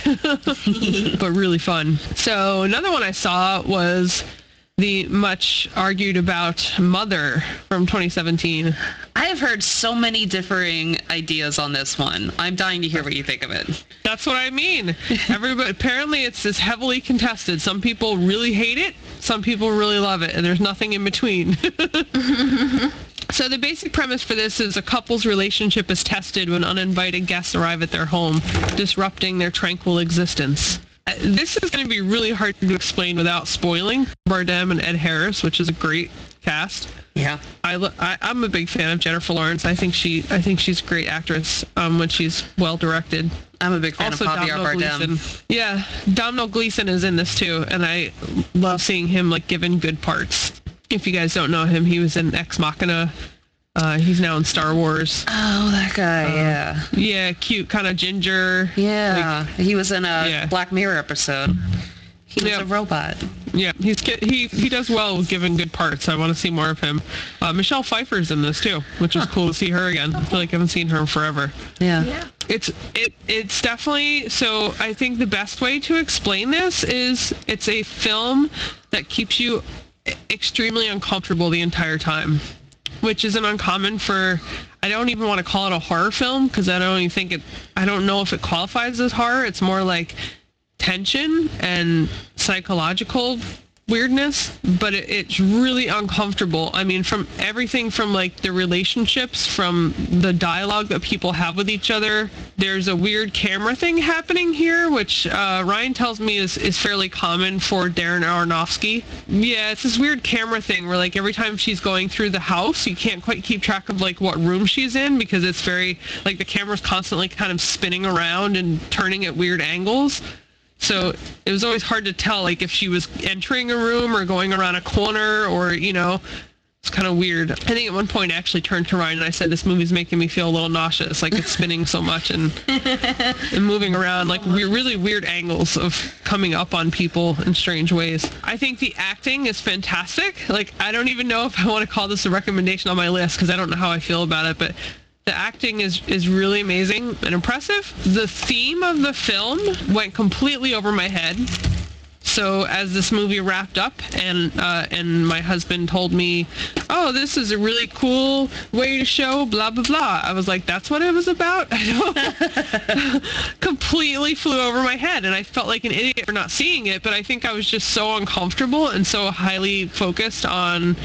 but really fun. So another one I saw was the much argued about Mother from twenty seventeen. I have heard so many differing ideas on this one. I'm dying to hear what you think of it. That's what I mean. Everybody, apparently it's this heavily contested. Some people really hate it. Some people really love it. And there's nothing in between. So the basic premise for this is a couple's relationship is tested when uninvited guests arrive at their home, disrupting their tranquil existence. Uh, This is going to be really hard to explain without spoiling. Bardem and Ed Harris, which is a great cast. Yeah. I, lo- I I'm a big fan of Jennifer Lawrence. I think she I think she's a great actress um, when she's well directed. I'm a big fan Also, of Javier Domhnall Bardem. Gleeson. Yeah, Domhnall Gleeson is in this too, and I love seeing him, like, given good parts. If you guys don't know him, he was in Ex Machina. Uh, he's now in Star Wars. Oh, that guy, Um, yeah. Yeah, cute, kind of ginger. Yeah. he was in a Yeah. Black Mirror episode. He was Yeah. a robot. Yeah, he's ki- he he does well with given good parts. I want to see more of him. Uh, Michelle Pfeiffer's in this too, which is cool to see her again. I feel like I haven't seen her in forever. Yeah. Yeah. It's it it's definitely, so I think the best way to explain this is it's a film that keeps you e- extremely uncomfortable the entire time, which isn't uncommon for, I don't even want to call it a horror film because I don't even think it, I don't know if it qualifies as horror. It's more like tension and psychological weirdness, but it, it's really uncomfortable. I mean, from everything from, like, the relationships, from the dialogue that people have with each other. There's a weird camera thing happening here, which uh, Ryan tells me is, is fairly common for Darren Aronofsky. Yeah, it's this weird camera thing where, like, every time she's going through the house, you can't quite keep track of, like, what room she's in because it's very, like, the camera's constantly kind of spinning around and turning at weird angles. So it was always hard to tell, like, if she was entering a room or going around a corner or, you know, it's kind of weird. I think at one point I actually turned to Ryan and I said, this movie's making me feel a little nauseous. Like, it's spinning so much and, and moving around, like, we really weird angles of coming up on people in strange ways. I think the acting is fantastic. Like, I don't even know if I want to call this a recommendation on my list because I don't know how I feel about it, but the acting is, is really amazing and impressive. The theme of the film went completely over my head. So as this movie wrapped up and uh, and my husband told me, oh, this is a really cool way to show blah, blah, blah. I was like, that's what it was about? I don't completely flew over my head. And I felt like an idiot for not seeing it. But I think I was just so uncomfortable and so highly focused on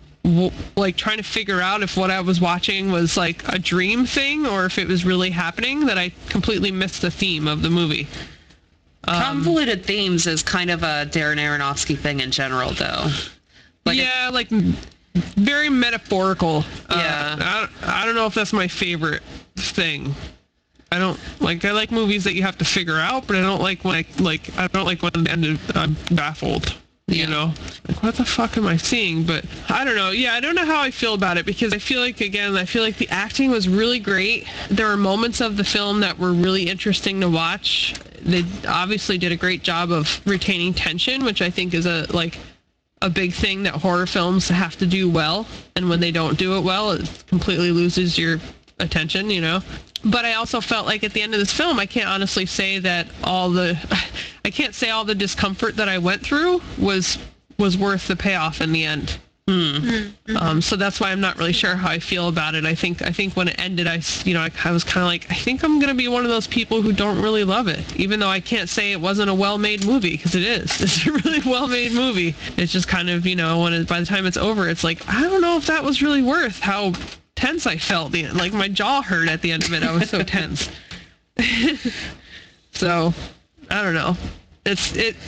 like trying to figure out if what I was watching was like a dream thing or if it was really happening that I completely missed the theme of the movie. Um, Convoluted themes is kind of a Darren Aronofsky thing in general, though. Like yeah, like very metaphorical. Yeah. Uh, I, don't- I don't know if that's my favorite thing. I don't like, I like movies that you have to figure out, but I don't like when I, like, I don't like when the end of- I'm baffled. You Yeah. know, like, what the fuck am I seeing? But I don't know. Yeah, I don't know how I feel about it because I feel like, again, I feel like the acting was really great. There were moments of the film that were really interesting to watch. They obviously did a great job of retaining tension, which I think is a, like, a big thing that horror films have to do well. And when they don't do it well, it completely loses your attention, you know? But I also felt like at the end of this film, I can't honestly say that all the, I can't say all the discomfort that I went through was was worth the payoff in the end. Hmm. Um, so that's why I'm not really sure how I feel about it. I think I think when it ended, I s- you know I, I was kind of like, I think I'm gonna be one of those people who don't really love it, even though I can't say it wasn't a well-made movie because it is. It's a really well-made movie. It's just kind of, you know, when it, by the time it's over, it's like, I don't know if that was really worth how tense I felt. The like my jaw hurt at the end of it. I was so tense. So I don't know. It's it.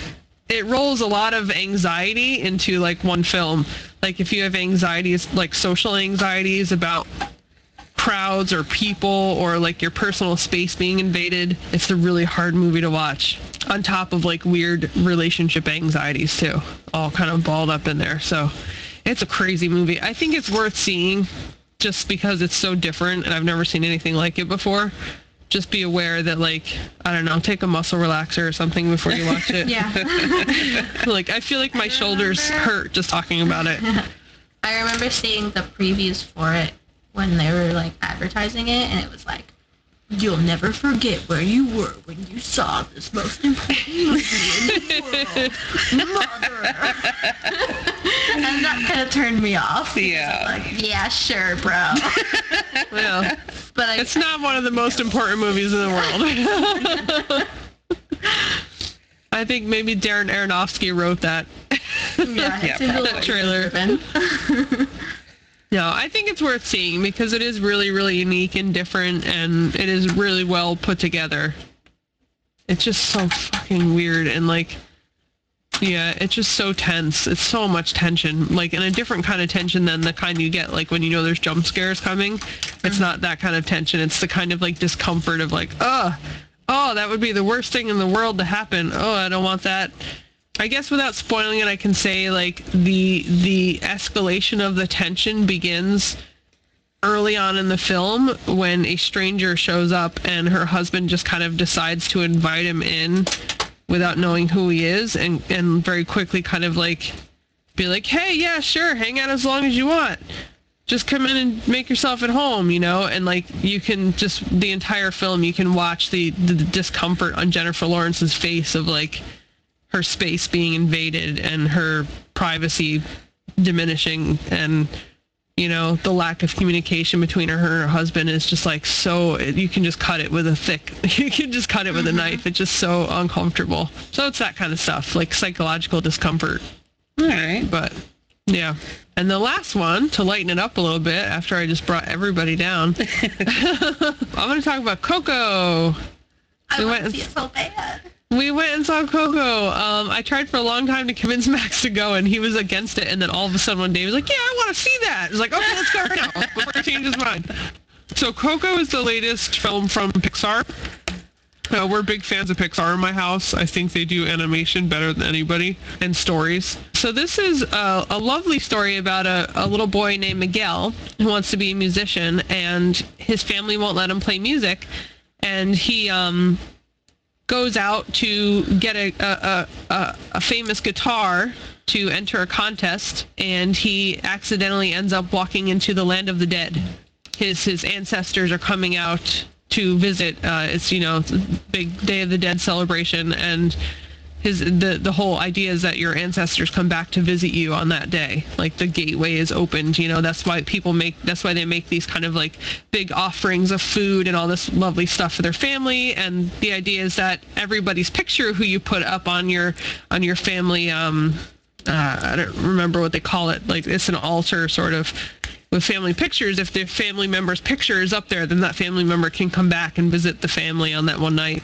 it rolls a lot of anxiety into like one film. Like if you have anxieties, like social anxieties about crowds or people or like your personal space being invaded, it's a really hard movie to watch. On top of like weird relationship anxieties too, all kind of balled up in there. So it's a crazy movie. I think it's worth seeing just because it's so different and I've never seen anything like it before. Just be aware that, like, I don't know, take a muscle relaxer or something before you watch it. Yeah. Like, I feel like my shoulders hurt just talking about it. I remember seeing the previews for it when they were, like, advertising it, and it was like, you'll never forget where you were when you saw this most important movie in the world, Mother. And that kind of turned me off. Yeah. Like, yeah, sure, bro. Well, But I, it's not one of the most important movies in the world. I think maybe Darren Aronofsky wrote that. yeah, Yeah, it's a little trailer. driven. No, I think it's worth seeing because it is really, really unique and different, and it is really well put together. It's just so fucking weird, and like, yeah, it's just so tense. It's so much tension, like, and a different kind of tension than the kind you get, like, when you know there's jump scares coming. It's mm-hmm. not that kind of tension. It's the kind of, like, discomfort of, like, oh, oh, that would be the worst thing in the world to happen. Oh, I don't want that. I guess without spoiling it, I can say, like, the the escalation of the tension begins early on in the film when a stranger shows up and her husband just kind of decides to invite him in without knowing who he is, and, and very quickly kind of, like, be like, hey, yeah, sure, hang out as long as you want. Just come in and make yourself at home, you know? And, like, you can just, the entire film, you can watch the, the discomfort on Jennifer Lawrence's face of, like, her space being invaded and her privacy diminishing, and, you know, the lack of communication between her and her husband is just like so, you can just cut it with a thick, you can just cut it with mm-hmm. a knife. It's just so uncomfortable. So it's that kind of stuff, like psychological discomfort. All right. But yeah. And the last one, to lighten it up a little bit after I just brought everybody down, I'm going to talk about Coco. I we want went to see it so bad. We went and saw Coco. Um, I tried for a long time to convince Max to go, and he was against it. And then all of a sudden one day he was like, yeah, I want to see that. I was like, okay, let's go right now before he changes his mind. So Coco is the latest film from Pixar. Uh, we're big fans of Pixar in my house. I think they do animation better than anybody, and stories. So this is a, a lovely story about a, a little boy named Miguel who wants to be a musician, and his family won't let him play music. And he... um. goes out to get a, a, a, a famous guitar to enter a contest, and he accidentally ends up walking into the land of the dead. His his ancestors are coming out to visit. Uh, it's, you know, it's a big Day of the Dead celebration, and his the the whole idea is that your ancestors come back to visit you on that day. Like, the gateway is opened, you know. That's why people make that's why they make these kind of like big offerings of food and all this lovely stuff for their family. And the idea is that everybody's picture who you put up on your on your family, um uh, I don't remember what they call it, like, it's an altar sort of with family pictures. If their family member's picture is up there, then that family member can come back and visit the family on that one night.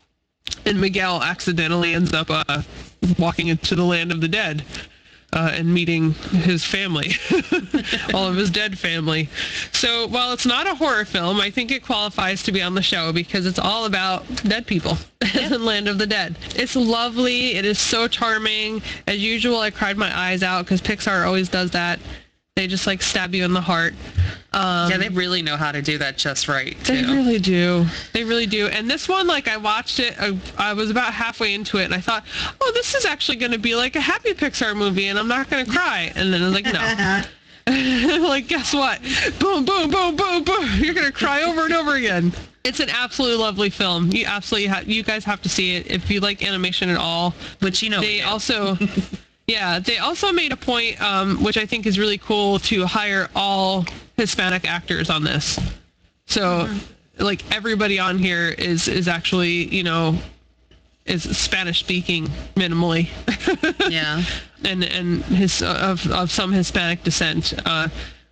And Miguel accidentally ends up uh, walking into the land of the dead uh, and meeting his family, all of his dead family. So while it's not a horror film, I think it qualifies to be on the show because it's all about dead people and the land of the dead. It's lovely. It is so charming. As usual, I cried my eyes out because Pixar always does that. They just, like, stab you in the heart. Um, yeah, they really know how to do that just right, too. They really do. They really do. And this one, like, I watched it, I, I was about halfway into it, and I thought, oh, this is actually going to be like a happy Pixar movie, and I'm not going to cry. And then I was like, no. Like, guess what? Boom, boom, boom, boom, boom. You're going to cry over and over again. It's an absolutely lovely film. You absolutely have, you guys have to see it if you like animation at all. Which, you know, they also... Yeah, they also made a point, um, which I think is really cool, to hire all Hispanic actors on this. So, mm-hmm. like, everybody on here is, is actually, you know, is Spanish speaking minimally. Yeah. and and his of, of some Hispanic descent. Uh,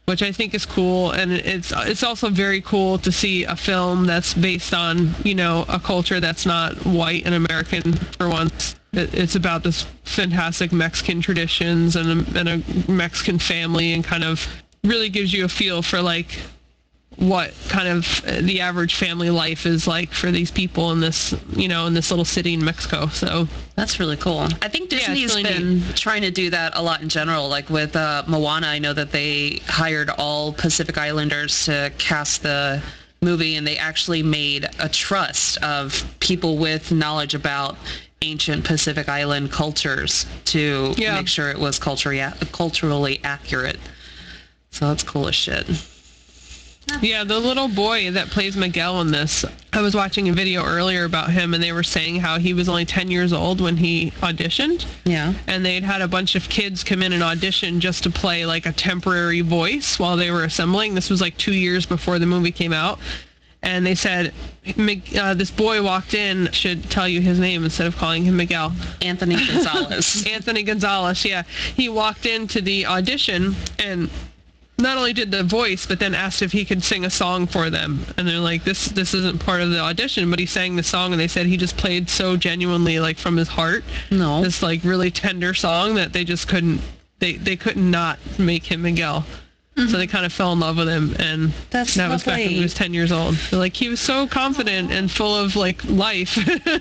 which I think is cool. And it's it's also very cool to see a film that's based on, you know, a culture that's not white and American for once. It, it's about this fantastic Mexican traditions and a, and a Mexican family, and kind of really gives you a feel for like what kind of the average family life is like for these people in this, you know, in this little city in Mexico. So that's really cool. I think Yeah, Disney's it's really been trying to do that a lot in general. Like with uh, Moana, I know that they hired all Pacific Islanders to cast the movie, and they actually made a trust of people with knowledge about ancient Pacific Island cultures to Yeah. make sure it was culturally culturally accurate. So that's cool as shit. yeah, the little boy that plays Miguel in this, I was watching a video earlier about him, and they were saying how he was only ten years old when he auditioned. Yeah. And they'd had a bunch of kids come in and audition just to play like a temporary voice while they were assembling. This was like two years before the movie came out. And they said, uh, this boy walked in, should tell you his name instead of calling him Miguel. Anthony Gonzalez. Anthony Gonzalez, yeah. He walked into the audition and not only did the voice, but then asked if he could sing a song for them. And they're like, this this isn't part of the audition, but he sang the song, and they said he just played so genuinely, like from his heart. No. This like really tender song that they just couldn't, they, they could not make him Miguel. Mm-hmm. So they kind of fell in love with him, and That's that was back when he lovely. was ten years old. They're like, he was so confident and full of like life.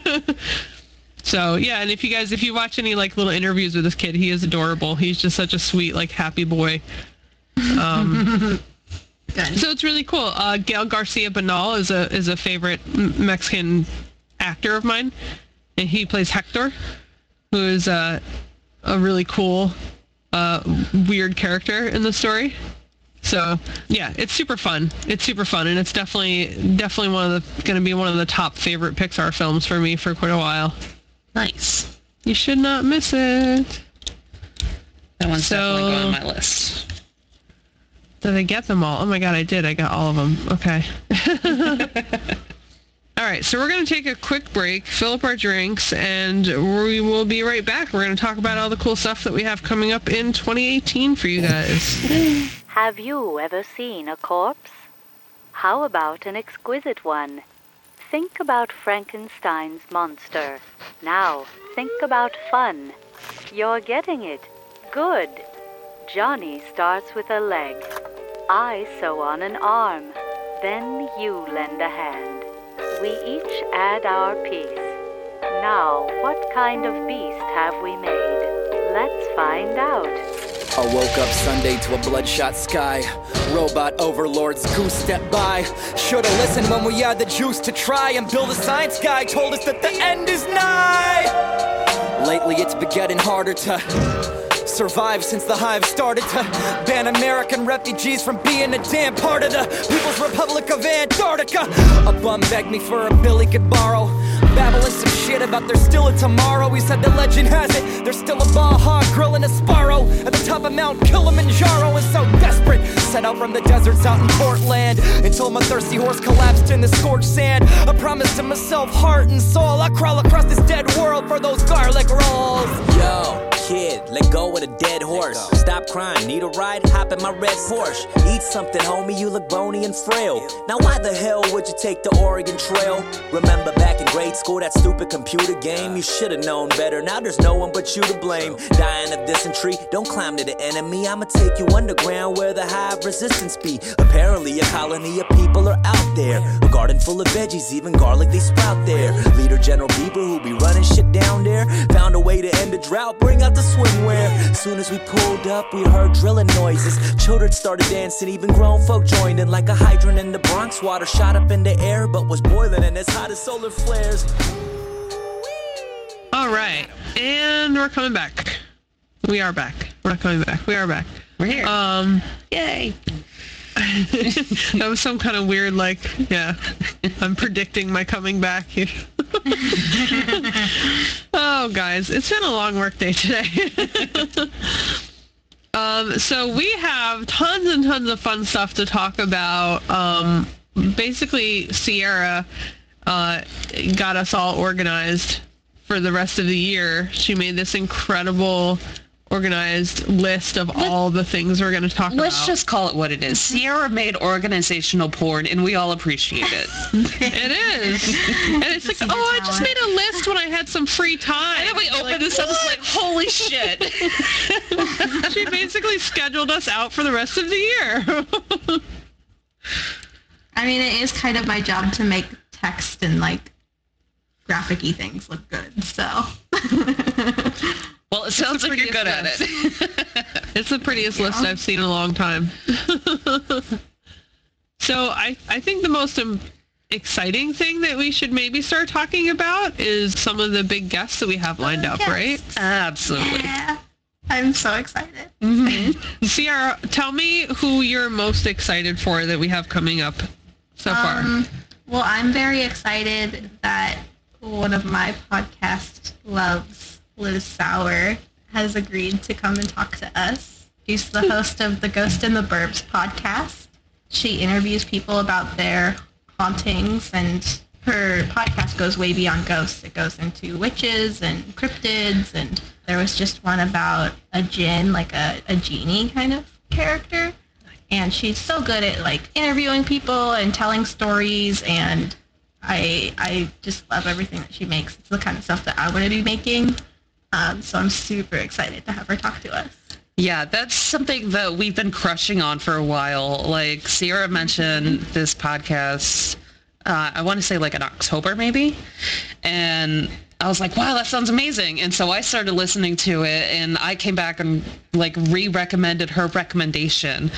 So yeah, and if you guys, if you watch any like little interviews with this kid, he is adorable. He's just such a sweet, like happy boy. Um, Good. so it's really cool. Uh, Gael Garcia Bernal is a is a favorite M- Mexican actor of mine, and he plays Hector, who is uh, a really cool, uh, weird character in the story. So yeah, it's super fun. It's super fun, and it's definitely definitely one of the going to be one of the top favorite Pixar films for me for quite a while. Nice. You should not miss it. That one's So- definitely going on my list. Did I get them all? Oh my god, I did. I got all of them. Okay. All right, so we're going to take a quick break, fill up our drinks, and we will be right back. We're going to talk about all the cool stuff that we have coming up in twenty eighteen for you guys. Have you ever seen a corpse? How about an exquisite one? Think about Frankenstein's monster. Now, think about fun. You're getting it. Good. Johnny starts with a leg. I sew on an arm. Then you lend a hand. We each add our piece. Now, what kind of beast have we made? Let's find out. I woke up Sunday to a bloodshot sky. Robot overlords goose stepped by. Should've listened when we had the juice to try and build a science guy. Told us that the end is nigh. Lately it's been getting harder to survive since the hive started to ban American refugees from being a damn part of the People's Republic of Antarctica. A bum begged me for a bill he could borrow, babbling some shit about there's still a tomorrow. He said the legend has it, there's still a Baja grilling a Sparrow at the top of Mount Kilimanjaro. And so desperate, set out from the deserts out in Portland until my thirsty horse collapsed in the scorched sand. I promised to myself heart and soul I crawl across this dead world for those garlic rolls. Yo, kid, let go of the dead horse. Stop crying, need a ride? Hop in my red Porsche. Eat something, homie, you look bony and frail. Now why the hell would you take the Oregon Trail? Remember back in grade school, that stupid computer game? You should've known better, now there's no one but you to blame. Dying of dysentery, don't climb to the enemy. I'ma take you underground where the high resistance be. Apparently a colony of people are out there, a garden full of veggies, even garlic they sprout there. Leader General Bieber who be running shit down there found a way to end the drought, bring out the swimwear. Soon as we pulled up, we heard drilling noises. Children started dancing, even grown folk joined in. Like a hydrant in the Bronx, water shot up in the air, but was boiling and as hot as solar flares. All right, and we're coming back. We are back. We're not coming back. We are back. We're here. Um, Yay. that was some kind of weird, like, yeah, I'm predicting my coming back. Oh, guys, it's been a long work day today. um, so we have tons and tons of fun stuff to talk about. Um, basically, Sierra uh, got us all organized for the rest of the year. She made this incredible organized list of all the things we're going to talk Let's about. just call it what it is. Sierra made organizational porn, and we all appreciate it. It is. And it's like, oh, I just made a list when I had some free time. And then we open like, this up, it's like, holy shit. She basically scheduled us out for the rest of the year. I mean, it is kind of my job to make text and like graphic-y things look good, so. Well, it sounds like you're good at it. It's the prettiest yeah. list I've seen in a long time. So I, I think the most um, exciting thing that we should maybe start talking about is some of the big guests that we have lined oh, up, yes. right? Absolutely. Yeah. I'm so excited. Mm-hmm. Sierra, tell me who you're most excited for that we have coming up so far. Um, well, I'm very excited that one of my podcast loves, Liz Sauer, has agreed to come and talk to us. She's the host of the Ghost in the Burbs podcast. She interviews people about their hauntings, and her podcast goes way beyond ghosts. It goes into witches and cryptids, and there was just one about a djinn, like a, a genie kind of character. And she's so good at like interviewing people and telling stories, and I I just love everything that she makes. It's the kind of stuff that I want to be making. Um, so I'm super excited to have her talk to us. Yeah, that's something that we've been crushing on for a while. Like Sierra mentioned this podcast, uh, I want to say like in October maybe. And I was like, wow, that sounds amazing. And so I started listening to it, and I came back and like re-recommended her recommendation.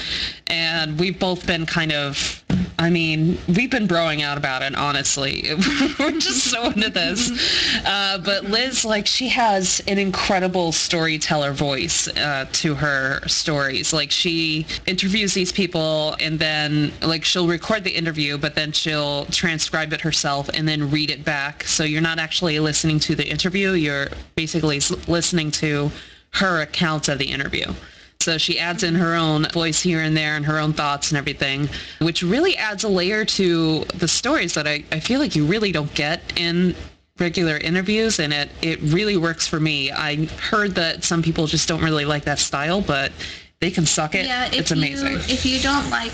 And we've both been kind of, I mean, we've been broing out about it, honestly. We're just so into this. Uh, but Liz, like, she has an incredible storyteller voice uh, to her stories. Like, she interviews these people, and then, like, she'll record the interview, but then she'll transcribe it herself and then read it back. So you're not actually listening to the interview. You're basically listening to her account of the interview. So she adds in her own voice here and there and her own thoughts and everything, which really adds a layer to the stories that I, I feel like you really don't get in regular interviews, and it, it really works for me. I heard that some people just don't really like that style, but they can suck it. Yeah, if it's you, amazing. If you don't like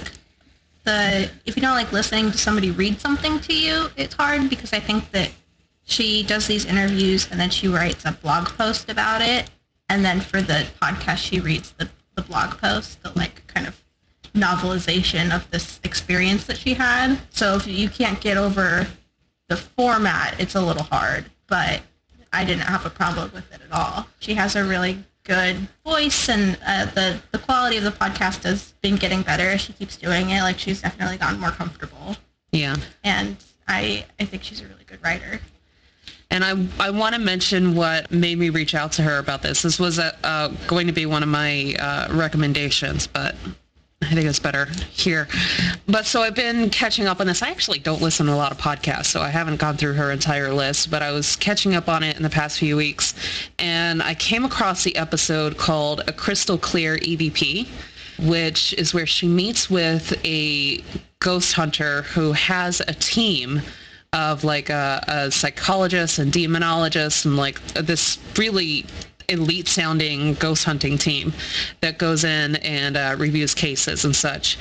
the, if you don't like listening to somebody read something to you, it's hard, because I think that she does these interviews and then she writes a blog post about it. And then for the podcast, she reads the, the blog post, the like kind of novelization of this experience that she had. So if you can't get over the format, it's a little hard, but I didn't have a problem with it at all. She has a really good voice, and uh, the, the quality of the podcast has been getting better as she keeps doing it. Like, she's definitely gotten more comfortable. Yeah. And I, I think she's a really good writer. And I, I want to mention what made me reach out to her about this. This was a, uh, going to be one of my uh, recommendations, but I think it's better here. But so I've been catching up on this. I actually don't listen to a lot of podcasts, so I haven't gone through her entire list, but I was catching up on it in the past few weeks. And I came across the episode called A Crystal Clear E V P, which is where she meets with a ghost hunter who has a team of like a, a psychologist and demonologist and like this really elite sounding ghost hunting team that goes in and uh, reviews cases and such.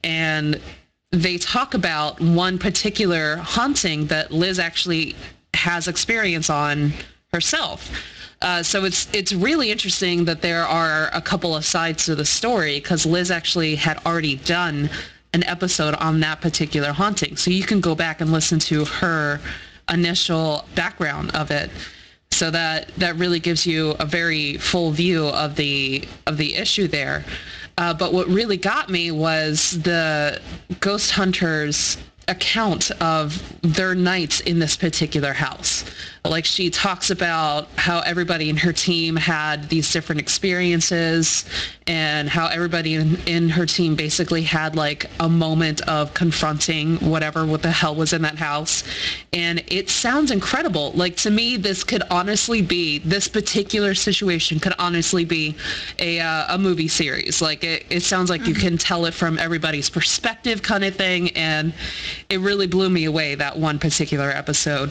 And they talk about one particular haunting that Liz actually has experience on herself. Uh, so it's it's really interesting that there are a couple of sides to the story, because Liz actually had already done an episode on that particular haunting. So you can go back and listen to her initial background of it. So that that really gives you a very full view of the of the issue there. Uh, but what really got me was the ghost hunters' account of their nights in this particular house. Like, she talks about how everybody in her team had these different experiences, and how everybody in, in her team basically had like a moment of confronting whatever what the hell was in that house. And it sounds incredible. Like, to me, this could honestly be, this particular situation could honestly be a uh, a movie series. Like, it, it sounds like mm-hmm. you can tell it from everybody's perspective kind of thing. And it really blew me away, that one particular episode.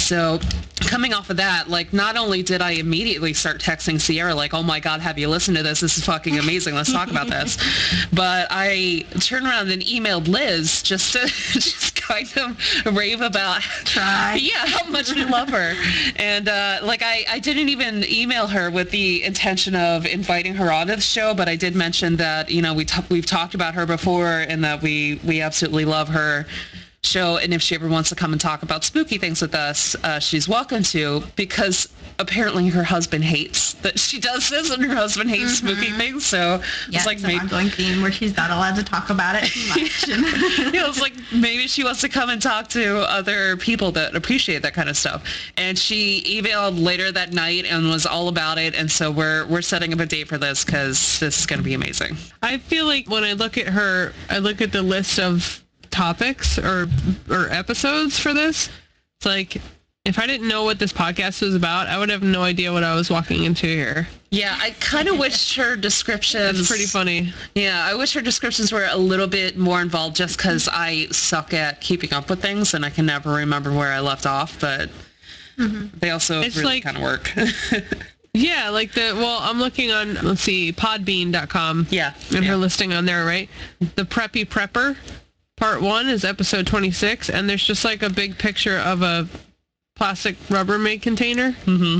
so coming off of that, like, not only did I immediately start texting Sierra, like, oh my God, have you listened to this? This is fucking amazing. Let's talk about this. But I turned around and emailed Liz just to just kind of rave about, Try. yeah, how much we love her. And, uh, like, I, I didn't even email her with the intention of inviting her onto the show, but I did mention that, you know, we t- we've talked about her before and that we, we absolutely love her show, and if she ever wants to come and talk about spooky things with us, uh, she's welcome to, because apparently her husband hates that she does this, and her husband hates mm-hmm. spooky things, so yeah, it's like it's maybe an ongoing theme where she's not allowed to talk about it too much. yeah, it's like maybe she wants to come and talk to other people that appreciate that kind of stuff. And she emailed later that night and was all about it, and so we're we're setting up a date for this because this is going to be amazing. I feel like when I look at her, I look at the list of topics or or episodes for this, it's like, if I didn't know what this podcast was about, I would have no idea what I was walking into here. Yeah, I kind of wish her descriptions... That's pretty funny. Yeah, I wish her descriptions were a little bit more involved, just because I suck at keeping up with things and I can never remember where I left off, but mm-hmm. they also it's really like, kind of work. Yeah, like the, well, I'm looking on, let's see, podbean dot com. Yeah. And yeah. her listing on there, right? The Preppy Prepper. Part one is episode twenty-six, and there's just like a big picture of a plastic Rubbermaid container. Mm-hmm.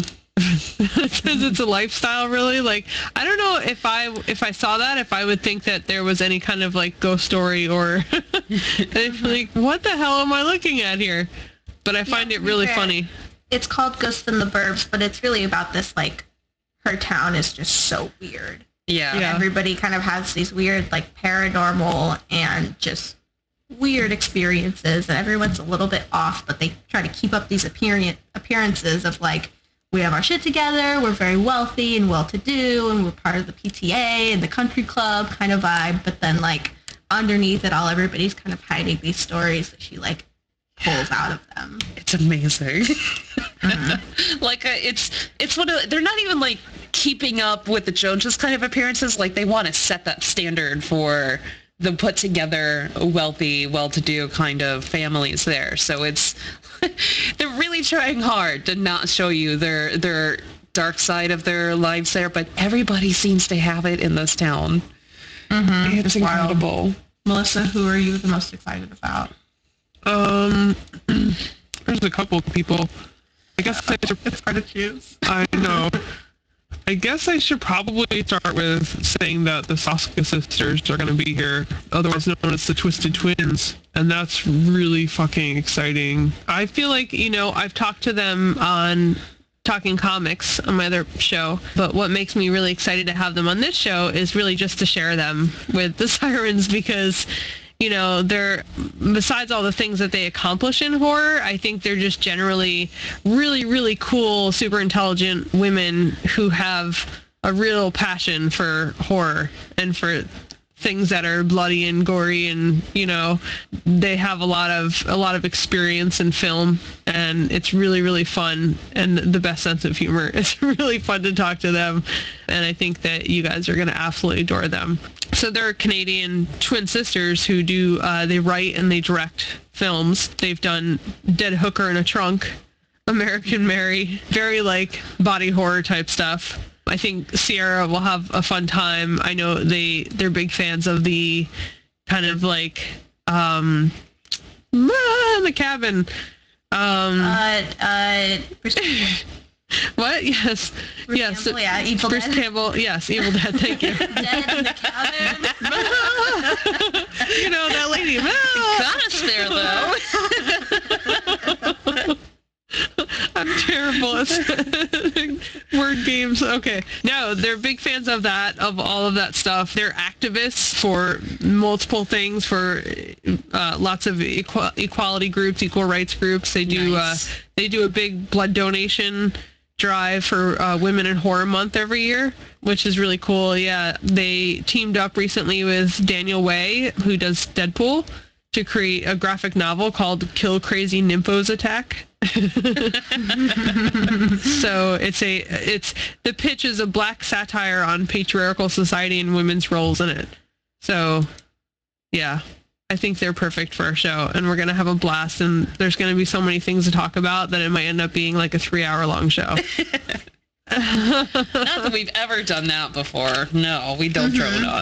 It says it's a lifestyle, really. Like, I don't know if I if I saw that, if I would think that there was any kind of like ghost story or like, what the hell am I looking at here? But I find yeah, it really fair. funny. It's called Ghosts in the Burbs, but it's really about this, like, her town is just so weird. Yeah. And yeah. everybody kind of has these weird, like, paranormal and just weird experiences, and everyone's a little bit off, but they try to keep up these appearance appearances of, like, we have our shit together, we're very wealthy and well-to-do, and we're part of the P T A and the country club kind of vibe, but then, like, underneath it all, everybody's kind of hiding these stories that she, like, pulls out of them. It's amazing. Mm-hmm. Like, uh, it's it's one of, they're not even, like, keeping up with the Joneses kind of appearances, like, they want to set that standard for the put together, wealthy, well-to-do kind of families there. So it's, they're really trying hard to not show you their their dark side of their lives there, but everybody seems to have it in this town. Mm-hmm. It's incredible. Wow. Melissa, who are you the most excited about? Um, there's a couple people. I guess I should, it's hard to choose. I know. I guess I should probably start with saying that the Soska sisters are going to be here, otherwise known as the Twisted Twins, and that's really fucking exciting. I feel like, you know, I've talked to them on Talking Comics on my other show, but what makes me really excited to have them on this show is really just to share them with the Sirens, because, you know, they're, besides all the things that they accomplish in horror, I think they're just generally really, really cool, super intelligent women who have a real passion for horror and for things that are bloody and gory, and, you know, they have a lot of a lot of experience in film, and it's really, really fun, and the best sense of humor. It's really fun to talk to them, and I think that you guys are going to absolutely adore them. So they're Canadian twin sisters who do, uh, they write and they direct films. They've done Dead Hooker in a Trunk, American Mary, very like body horror type stuff. I think Sierra will have a fun time. I know they, they're big fans of the kind of like, um, ah, the cabin. Um, uh, uh, Bruce what? Yes. Bruce yes. Campbell, yeah, Evil Bruce Dead. Campbell, yes, Evil Dead, thank you. Dead in the cabin. You know, that lady. Got us there, though. I'm terrible at word games. Okay. No, they're big fans of that, of all of that stuff. They're activists for multiple things, for uh, lots of equ- equality groups, equal rights groups. They do Nice. uh, they do a big blood donation drive for uh, Women in Horror Month every year, which is really cool. Yeah, they teamed up recently with Daniel Way, who does Deadpool, to create a graphic novel called Kill Crazy Nymphos Attack. So it's a it's the pitch is a black satire on patriarchal society and women's roles in it. So yeah, I think they're perfect for our show, and we're going to have a blast, and there's going to be so many things to talk about that it might end up being like a three hour long show. Not that we've ever done that before. No, we don't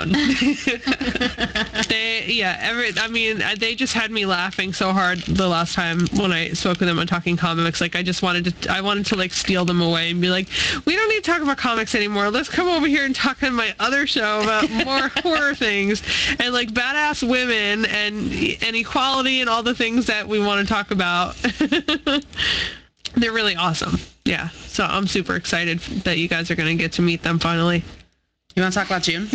mm-hmm. drone on. they, yeah, every, I mean, they just had me laughing so hard the last time when I spoke with them on Talking Comics. Like, I just wanted to, I wanted to like steal them away and be like, we don't need to talk about comics anymore. Let's come over here and talk on my other show about more horror things and like badass women and and equality and all the things that we want to talk about. They're really awesome. Yeah. So I'm super excited that you guys are going to get to meet them finally. You want to talk about June?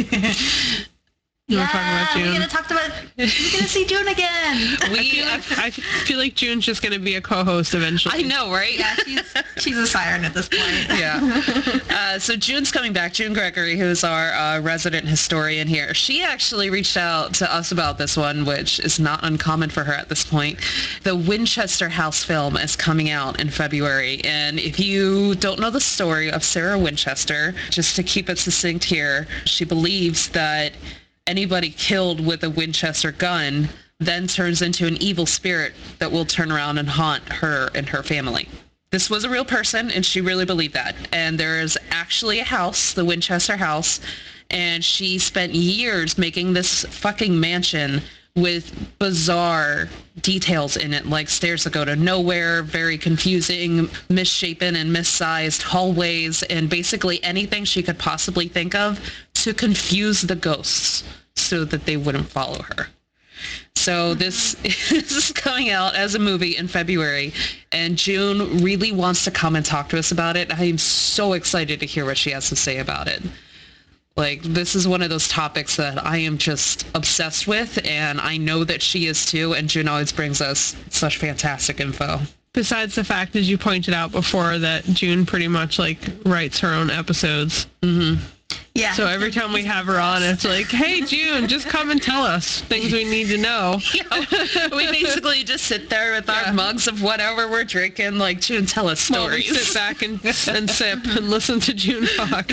You yeah, want to talk about June? we're going to talk about, we're going to see June again. We, I, feel like, I feel like June's just going to be a co-host eventually. I know, right? Yeah, she's, she's a siren at this point. Yeah. Uh, so June's coming back. June Gregory, who's our uh, resident historian here. She actually reached out to us about this one, which is not uncommon for her at this point. The Winchester House film is coming out in February. And if you don't know the story of Sarah Winchester, just to keep it succinct here, she believes that anybody killed with a Winchester gun then turns into an evil spirit that will turn around and haunt her and her family. This was a real person, and she really believed that. And there is actually a house, the Winchester House, and she spent years making this fucking mansion with bizarre details in it, like stairs that go to nowhere, very confusing, misshapen and missized hallways, and basically anything she could possibly think of to confuse the ghosts so that they wouldn't follow her. So this, this is coming out as a movie in February, and June really wants to come and talk to us about it. I am so excited to hear what she has to say about it. Like, this is one of those topics that I am just obsessed with, and I know that she is too, and June always brings us such fantastic info. Besides the fact, as you pointed out before, that June pretty much, like, writes her own episodes. Mm-hmm. Yeah. So every time we have her on, it's like, hey, June, just come and tell us things we need to know. Yeah, we basically just sit there with Yeah. our mugs of whatever we're drinking, like, June, tell us Well, we stories. sit back and, and sip and listen to June talk.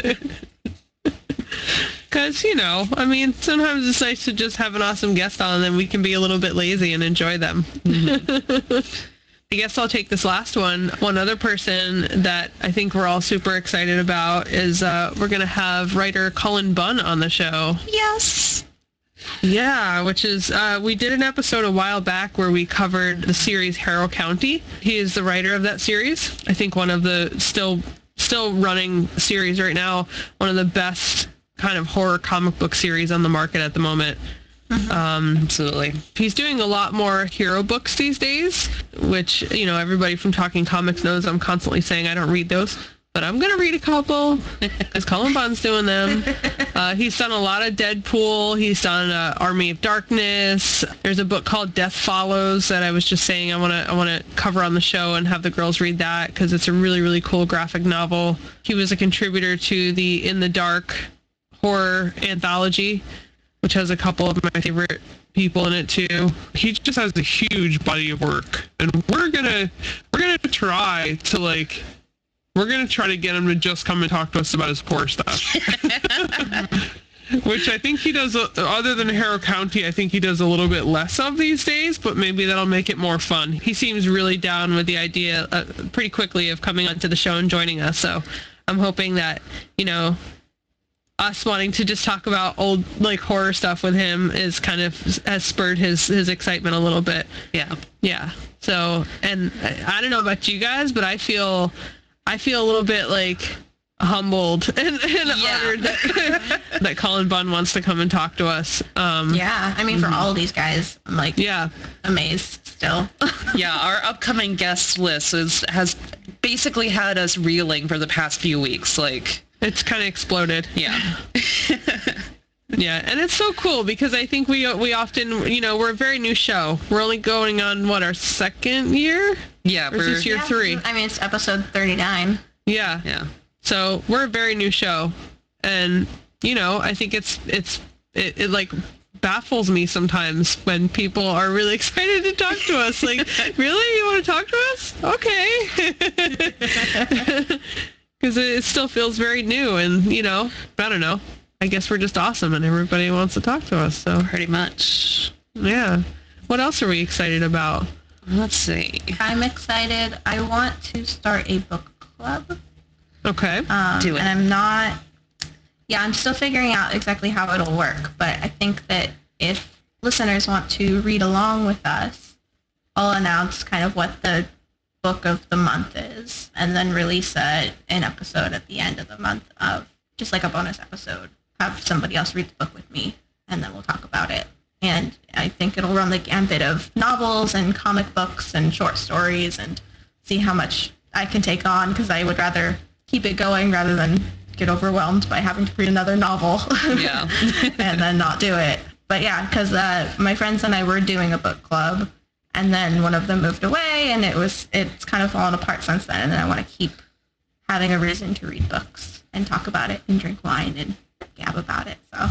Because, you know, I mean, sometimes it's nice to just have an awesome guest on, and then we can be a little bit lazy and enjoy them. Mm-hmm. I guess I'll take this last one. One other person that I think we're all super excited about is uh, we're going to have writer Cullen Bunn on the show. Yes. Yeah, which is, uh, we did an episode a while back where we covered the series Harrow County. He is the writer of that series. I think one of the still still running series right now, one of the best kind of horror comic book series on the market at the moment. Mm-hmm. Um, Absolutely. He's doing a lot more hero books these days, which, you know, everybody from Talking Comics knows I'm constantly saying I don't read those. But I'm going to read a couple because Cullen Bunn's doing them. Uh, he's done a lot of Deadpool. He's done uh, Army of Darkness. There's a book called Death Follows that I was just saying I want to I want to cover on the show and have the girls read that because it's a really, really cool graphic novel. He was a contributor to the In the Dark horror anthology, which has a couple of my favorite people in it too. He just has a huge body of work, and we're gonna we're gonna try to like we're gonna try to get him to just come and talk to us about his horror stuff. Which I think he does, uh, other than Harrow County, I think he does a little bit less of these days, but maybe that'll make it more fun. He seems really down with the idea uh, pretty quickly of coming onto the show and joining us, so I'm hoping that, you know, us wanting to just talk about old, like, horror stuff with him is kind of, has spurred his, his excitement a little bit. Yeah. Yeah. So, and I, I don't know about you guys, but I feel, I feel a little bit, like, humbled and, and Yeah. honored that, that Cullen Bunn wants to come and talk to us. Um, Yeah, I mean, for all of these guys, I'm like yeah. amazed still. Yeah, our upcoming guest list is, has basically had us reeling for the past few weeks. Like, It's kind of exploded. yeah. Yeah, and it's so cool because I think we we often, you know, we're a very new show. We're only going on, what, our second year? Yeah, Or is we're, this year Yeah, three? I mean, it's episode thirty-nine. Yeah. yeah. So we're a very new show. And, you know, I think it's, it's it, it like baffles me sometimes when people are really excited to talk to us. Like, really? You want to talk to us? Okay. Because it still feels very new and, you know, I don't know. I guess we're just awesome and everybody wants to talk to us. So Pretty much. Yeah. What else are we excited about? Let's see. I'm excited. I want to start a book club. Okay. Um, Do it. And I'm not, yeah, I'm still figuring out exactly how it'll work. But I think that if listeners want to read along with us, I'll announce kind of what the book of the month is and then release a, an episode at the end of the month of just like a bonus episode. Have somebody else read the book with me and then we'll talk about it. And I think it'll run the gambit of novels and comic books and short stories and see how much I can take on, because I would rather keep it going rather than get overwhelmed by having to read another novel Yeah. and then not do it. But yeah, because uh, my friends and I were doing a book club, and then one of them moved away, and it was it's kind of fallen apart since then. And I want to keep having a reason to read books and talk about it and drink wine and gab about it. So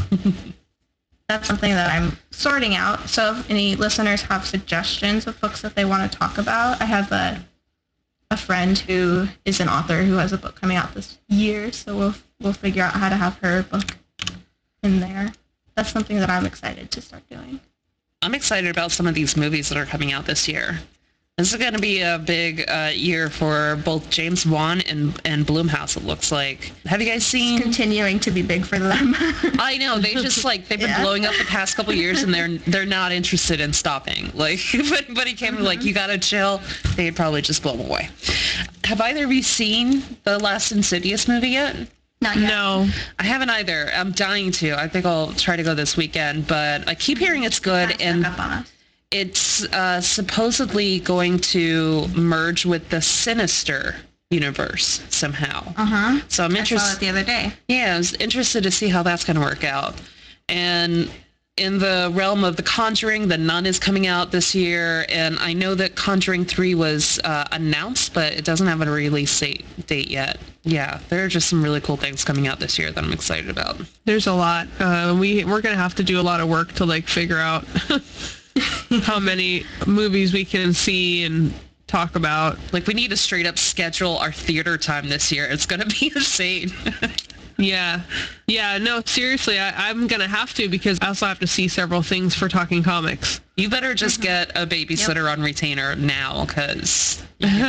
that's something that I'm sorting out. So if any listeners have suggestions of books that they want to talk about, I have a a friend who is an author who has a book coming out this year, so we'll we'll figure out how to have her book in there. That's something that I'm excited to start doing. I'm excited about some of these movies that are coming out this year. This is going to be a big uh, year for both James Wan and, and Blumhouse, it looks like. Have you guys seen... Continuing to be big for them. I know, they just like, they've been Yeah. blowing up the past couple years and they're they're not interested in stopping. Like, if anybody came and like, you gotta chill, they'd probably just blow them away. Have either of you seen the last Insidious movie yet? Not yet. No. I haven't either. I'm dying to. I think I'll try to go this weekend, but I keep hearing it's good, Snuck and up on us. it's uh, supposedly going to merge with the Sinister universe somehow. Uh-huh. So I'm I saw interested. it the other day. Yeah, I was interested to see how that's going to work out. And in the realm of The Conjuring, The Nun is coming out this year, and I know that Conjuring three was uh, announced, but it doesn't have a release date, date yet. Yeah, there are just some really cool things coming out this year that I'm excited about. There's a lot. Uh, we, we're going to have to do a lot of work to, like, figure out how many movies we can see and talk about. Like, we need to straight up schedule our theater time this year. It's going to be insane. Yeah. Yeah, no, seriously, I, I'm going to have to, because I also have to see several things for Talking Comics. You better just get a babysitter on retainer now, because...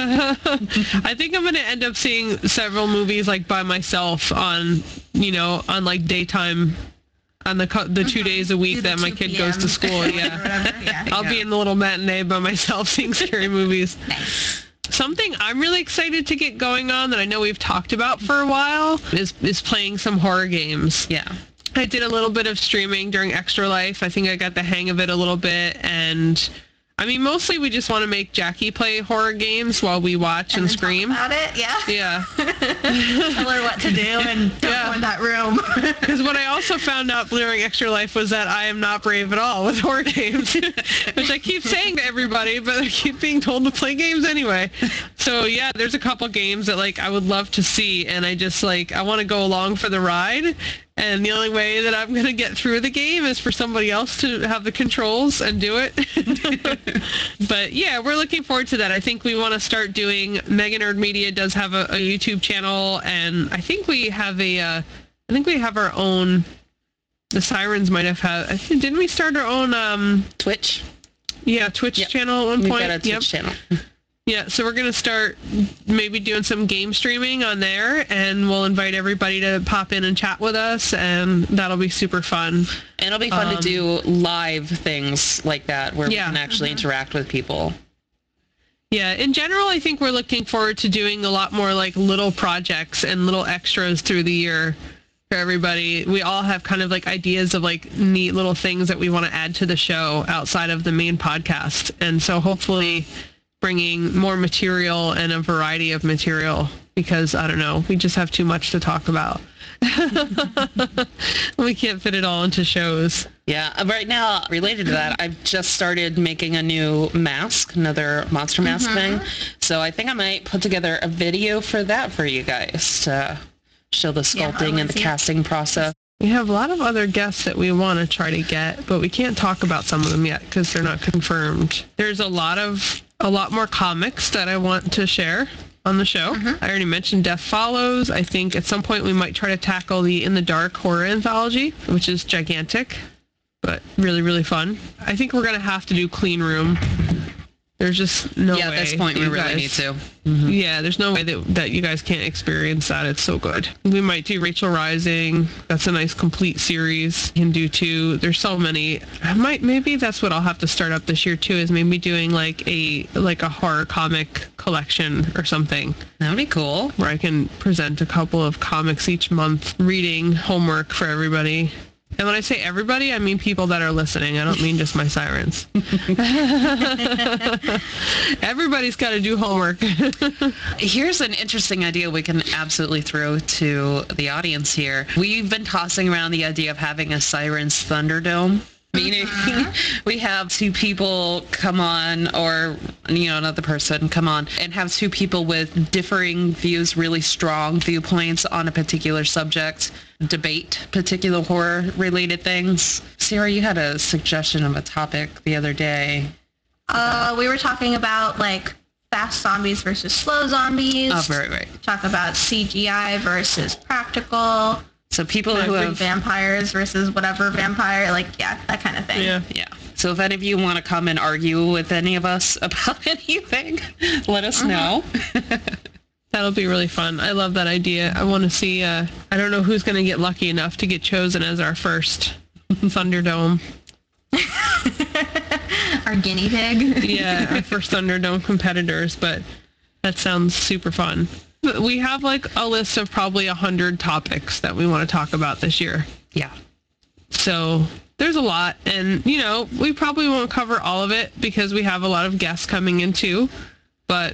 I think I'm going to end up seeing several movies, like, by myself on, you know, on, like, daytime, on the co- the two days a week Do the that my two kid goes to school. Or Yeah. whatever, yeah. I'll be in the little matinee by myself seeing scary movies. Nice. Something I'm really excited to get going on that I know we've talked about for a while is is playing some horror games. Yeah. I did a little bit of streaming during Extra Life. I think I got the hang of it a little bit. And I mean, mostly we just want to make Jackie play horror games while we watch and, And then scream. talk about it, yeah. Yeah. Tell her what to do and don't Yeah. go in that room. Because what I also found out during Extra Life was that I am not brave at all with horror games, which I keep saying to everybody, but I keep being told to play games anyway. So yeah, there's a couple games that like I would love to see, and I just like I want to go along for the ride. And the only way that I'm going to get through the game is for somebody else to have the controls and do it. But yeah, we're looking forward to that. I think we want to start doing, Mega Nerd Media does have a, a YouTube channel, and I think we have a, uh, I think we have our own, the Sirens might have had, I think, didn't we start our own, um, Twitch. yeah, Twitch Yep. channel at one We've point? got a Twitch Yep. channel. Yeah, so we're going to start maybe doing some game streaming on there, and we'll invite everybody to pop in and chat with us, and that'll be super fun. And it'll be fun Um, to do live things like that where Yeah. we can actually interact with people. Yeah, in general, I think we're looking forward to doing a lot more like little projects and little extras through the year for everybody. We all have kind of like ideas of like neat little things that we want to add to the show outside of the main podcast. And so hopefully bringing more material and a variety of material, because I don't know, we just have too much to talk about. We can't fit it all into shows. Yeah, uh, right now, related to that, I've just started making a new mask, another monster mask thing. So I think I might put together a video for that for you guys to show the Yeah, I sculpting wanna and the see it. casting process. We have a lot of other guests that we want to try to get, but we can't talk about some of them yet because they're not confirmed. There's a lot of a lot more comics that I want to share on the show. I already mentioned Death Follows. I think at some point we might try to tackle the In the Dark horror anthology, which is gigantic. but really, really fun. I think we're going to have to do Clean Room. There's just no yeah, way. at this point, we you really guys, need to. Mm-hmm. Yeah, there's no way that, that you guys can't experience that. It's so good. We might do Rachel Rising. That's a nice complete series. You can do too. There's so many. I might, maybe that's what I'll have to start up this year too, is maybe doing like a, like a horror comic collection or something. That would be cool. Where I can present a couple of comics each month, reading homework for everybody. And when I say everybody, I mean people that are listening. I don't mean just my sirens. Everybody's got to do homework. Here's an interesting idea we can absolutely throw to the audience here. We've been tossing around the idea of having a Sirens Thunderdome. Meaning we have two people come on, or, you know, another person come on and have two people with differing views, really strong viewpoints on a particular subject, debate particular horror related things. Sarah, you had a suggestion of a topic the other day. Uh, we were talking about like fast zombies versus slow zombies. Oh, right, right. Talk about C G I versus practical. So people Like who big have vampires versus whatever vampire, like, yeah, that kind of thing. Yeah. Yeah. So if any of you want to come and argue with any of us about anything, let us know. That'll be really fun. I love that idea. I want to see, uh, I don't know who's going to get lucky enough to get chosen as our first Thunderdome. Our guinea pig. Yeah, our first Thunderdome competitors, but that sounds super fun. We have like a list of probably a hundred topics that we want to talk about this year. Yeah. So there's a lot, and you know, we probably won't cover all of it because we have a lot of guests coming in too, but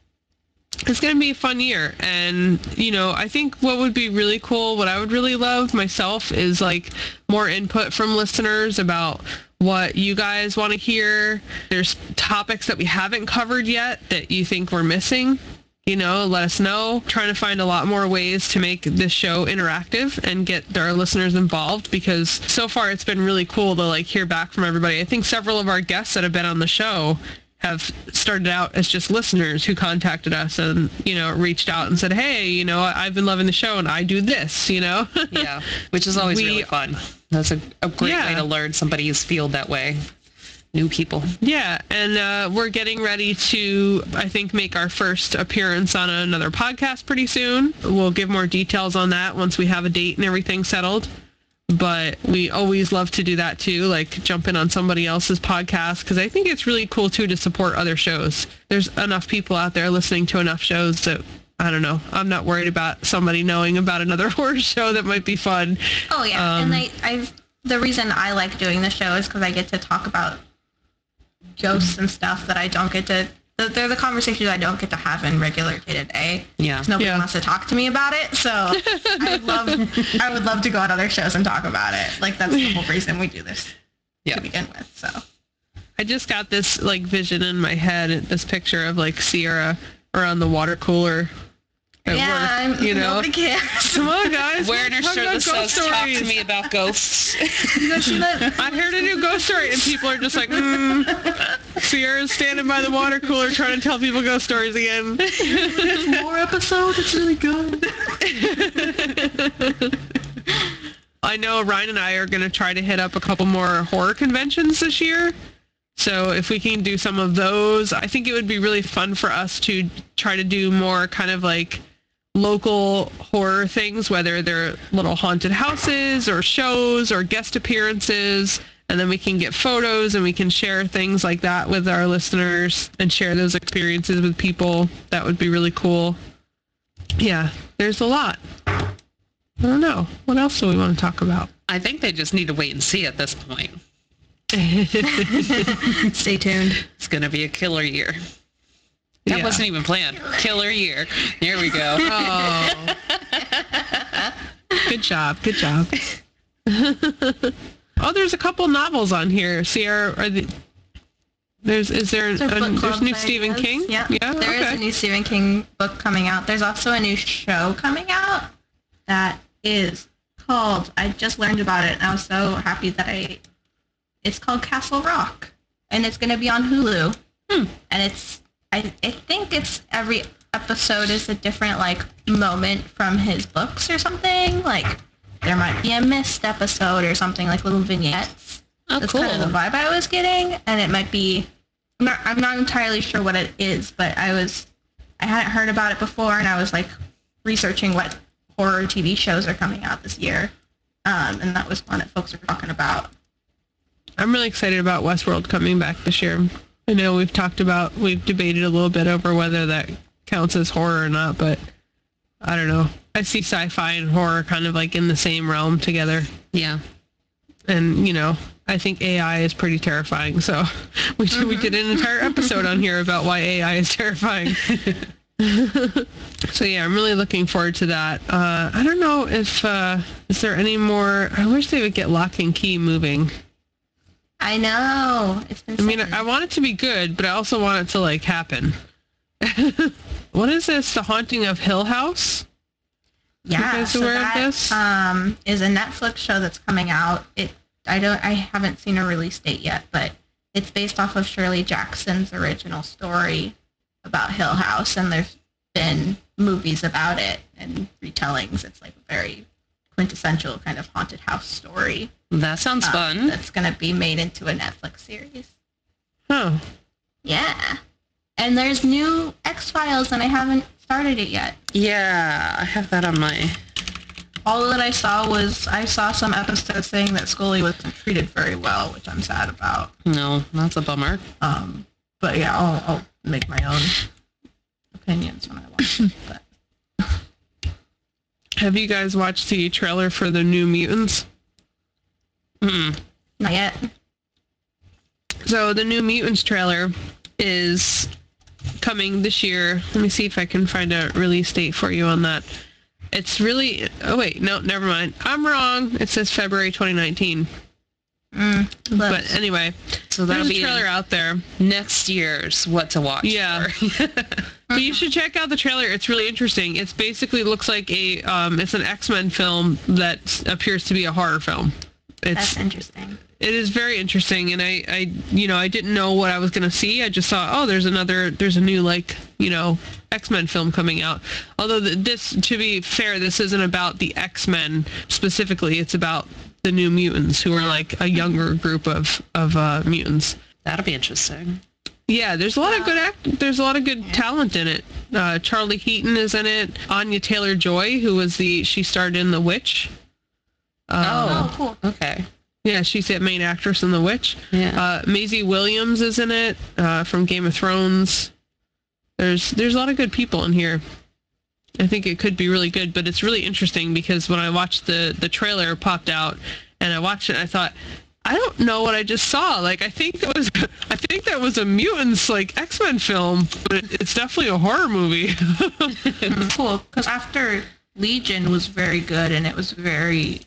it's going to be a fun year. And, you know, I think what would be really cool, what I would really love myself is like more input from listeners about what you guys want to hear. There's topics that we haven't covered yet that you think we're missing. You know, let us know. Trying to find a lot more ways to make this show interactive and get our listeners involved, because so far it's been really cool to like hear back from everybody. I think several of our guests that have been on the show have started out as just listeners who contacted us and, you know, reached out and said, hey, you know, I've been loving the show and I do this, you know? Yeah, which is always We- really fun. That's a, a great Yeah. way to learn somebody's field that way. New people. Yeah, and uh, we're getting ready to, I think, make our first appearance on another podcast pretty soon. We'll give more details on that once we have a date and everything settled. But we always love to do that too, like jump in on somebody else's podcast, because I think it's really cool too to support other shows. There's enough people out there listening to enough shows that, I don't know, I'm not worried about somebody knowing about another horror show that might be fun. Oh, yeah. Um, and I, I've, the reason I like doing the show is because I get to talk about ghosts and stuff that I don't get to, they're the conversations I don't get to have in regular day-to-day. Yeah. Nobody Yeah. wants to talk to me about it, so I love, I would love to go on other shows and talk about it. Like, that's the whole reason we do this Yeah. to begin with, so. I just got this like vision in my head, this picture of like Sierra around the water cooler at Yeah, work, I'm, you know. nobody cares. Come on, guys. Wearing a talk shirt about that says, ghost talk to stories." me about ghosts. You guys see that? I heard a new ghost story, and people are just like, mm. Sierra's standing by the water cooler trying to tell people ghost stories again. More episode? It's really good. I know Ryan and I are going to try to hit up a couple more horror conventions this year. So if we can do some of those, I think it would be really fun for us to try to do more kind of like local horror things, whether they're little haunted houses or shows or guest appearances. And then we can get photos and we can share things like that with our listeners and share those experiences with people. That would be really cool. Yeah, there's a lot. I don't know. What else do we want to talk about? I think they just need to wait and see at this point. Stay tuned. It's going to be a killer year. That Yeah. wasn't even planned. Killer year. Here we go. Oh. Good job. Good job. Oh, there's a couple novels on here. Sierra, are the, there's is there a, There's book there's club new ideas. Stephen King? Yeah, Yeah. there is okay. a new Stephen King book coming out. There's also a new show coming out that is called, I just learned about it and I was so happy that I, it's called Castle Rock and it's going to be on Hulu. Hmm. And it's, I, I think it's every episode is a different like moment from his books or something. Like there might be a missed episode or something, like little vignettes. Oh, That's cool. kind of the vibe I was getting, and it might be. I'm not, I'm not entirely sure what it is, but I was. I hadn't heard about it before, and I was like researching what horror T V shows are coming out this year, um, and that was one that folks were talking about. I'm really excited about Westworld coming back this year. I know we've talked about, we've debated a little bit over whether that counts as horror or not, but I don't know. I see sci-fi and horror kind of like in the same realm together. Yeah. And, you know, I think A I is pretty terrifying. So we, mm-hmm. we did an entire episode on here about why A I is terrifying. So yeah, I'm really looking forward to that. Uh, I don't know if, uh, is there any more, I wish they would get Lock and Key moving. I know. It's been I mean, I want it to be good, but I also want it to, like, happen. What is this? The Haunting of Hill House? Yeah, you guys so aware that of this? Um, is a Netflix show that's coming out. It I don't I haven't seen a release date yet, but it's based off of Shirley Jackson's original story about Hill House, and there's been movies about it and retellings. It's like a very quintessential kind of haunted house story. That sounds um, fun. That's going to be made into a Netflix series. Oh. Yeah. And there's new X-Files, and I haven't started it yet. Yeah, I have that on my... All that I saw was, I saw some episodes saying that Scully wasn't treated very well, which I'm sad about. No, that's a bummer. Um, but yeah, I'll, I'll make my own opinions when I watch it. But. Have you guys watched the trailer for the New Mutants? Mm-mm. Not yet. So the New Mutants trailer is coming this year. Let me see if I can find a release date for you on that. It's really... Oh, wait. No, never mind. I'm wrong. It says February twenty nineteen. Mm, but anyway, so that'll there's a be trailer out there. Next year's What to Watch. Yeah. But you should check out the trailer. It's really interesting. It's basically looks like a... Um, it's an X-Men film that appears to be a horror film. It's, That's interesting. It is very interesting, and I, I, you know, I didn't know what I was going to see. I just saw, oh, there's another, there's a new, like, you know, X-Men film coming out. Although th- this, to be fair, this isn't about the X-Men specifically. It's about the New Mutants, who are, like, a younger group of, of uh, mutants. That'll be interesting. Yeah, there's a lot of good act. There's a lot of good talent in it. Uh, Charlie Heaton is in it. Anya Taylor-Joy, who was the, she starred in The Witch. Uh, oh, cool. Okay. Yeah, she's the main actress in The Witch. Yeah. Uh, Maisie Williams is in it, uh, from Game of Thrones. There's there's a lot of good people in here. I think it could be really good, but it's really interesting because when I watched the, the trailer popped out and I watched it, I thought, I don't know what I just saw. Like, I think that was I think that was a mutants, like, X-Men film, but it's definitely a horror movie. Cool, because after Legion was very good, and it was very...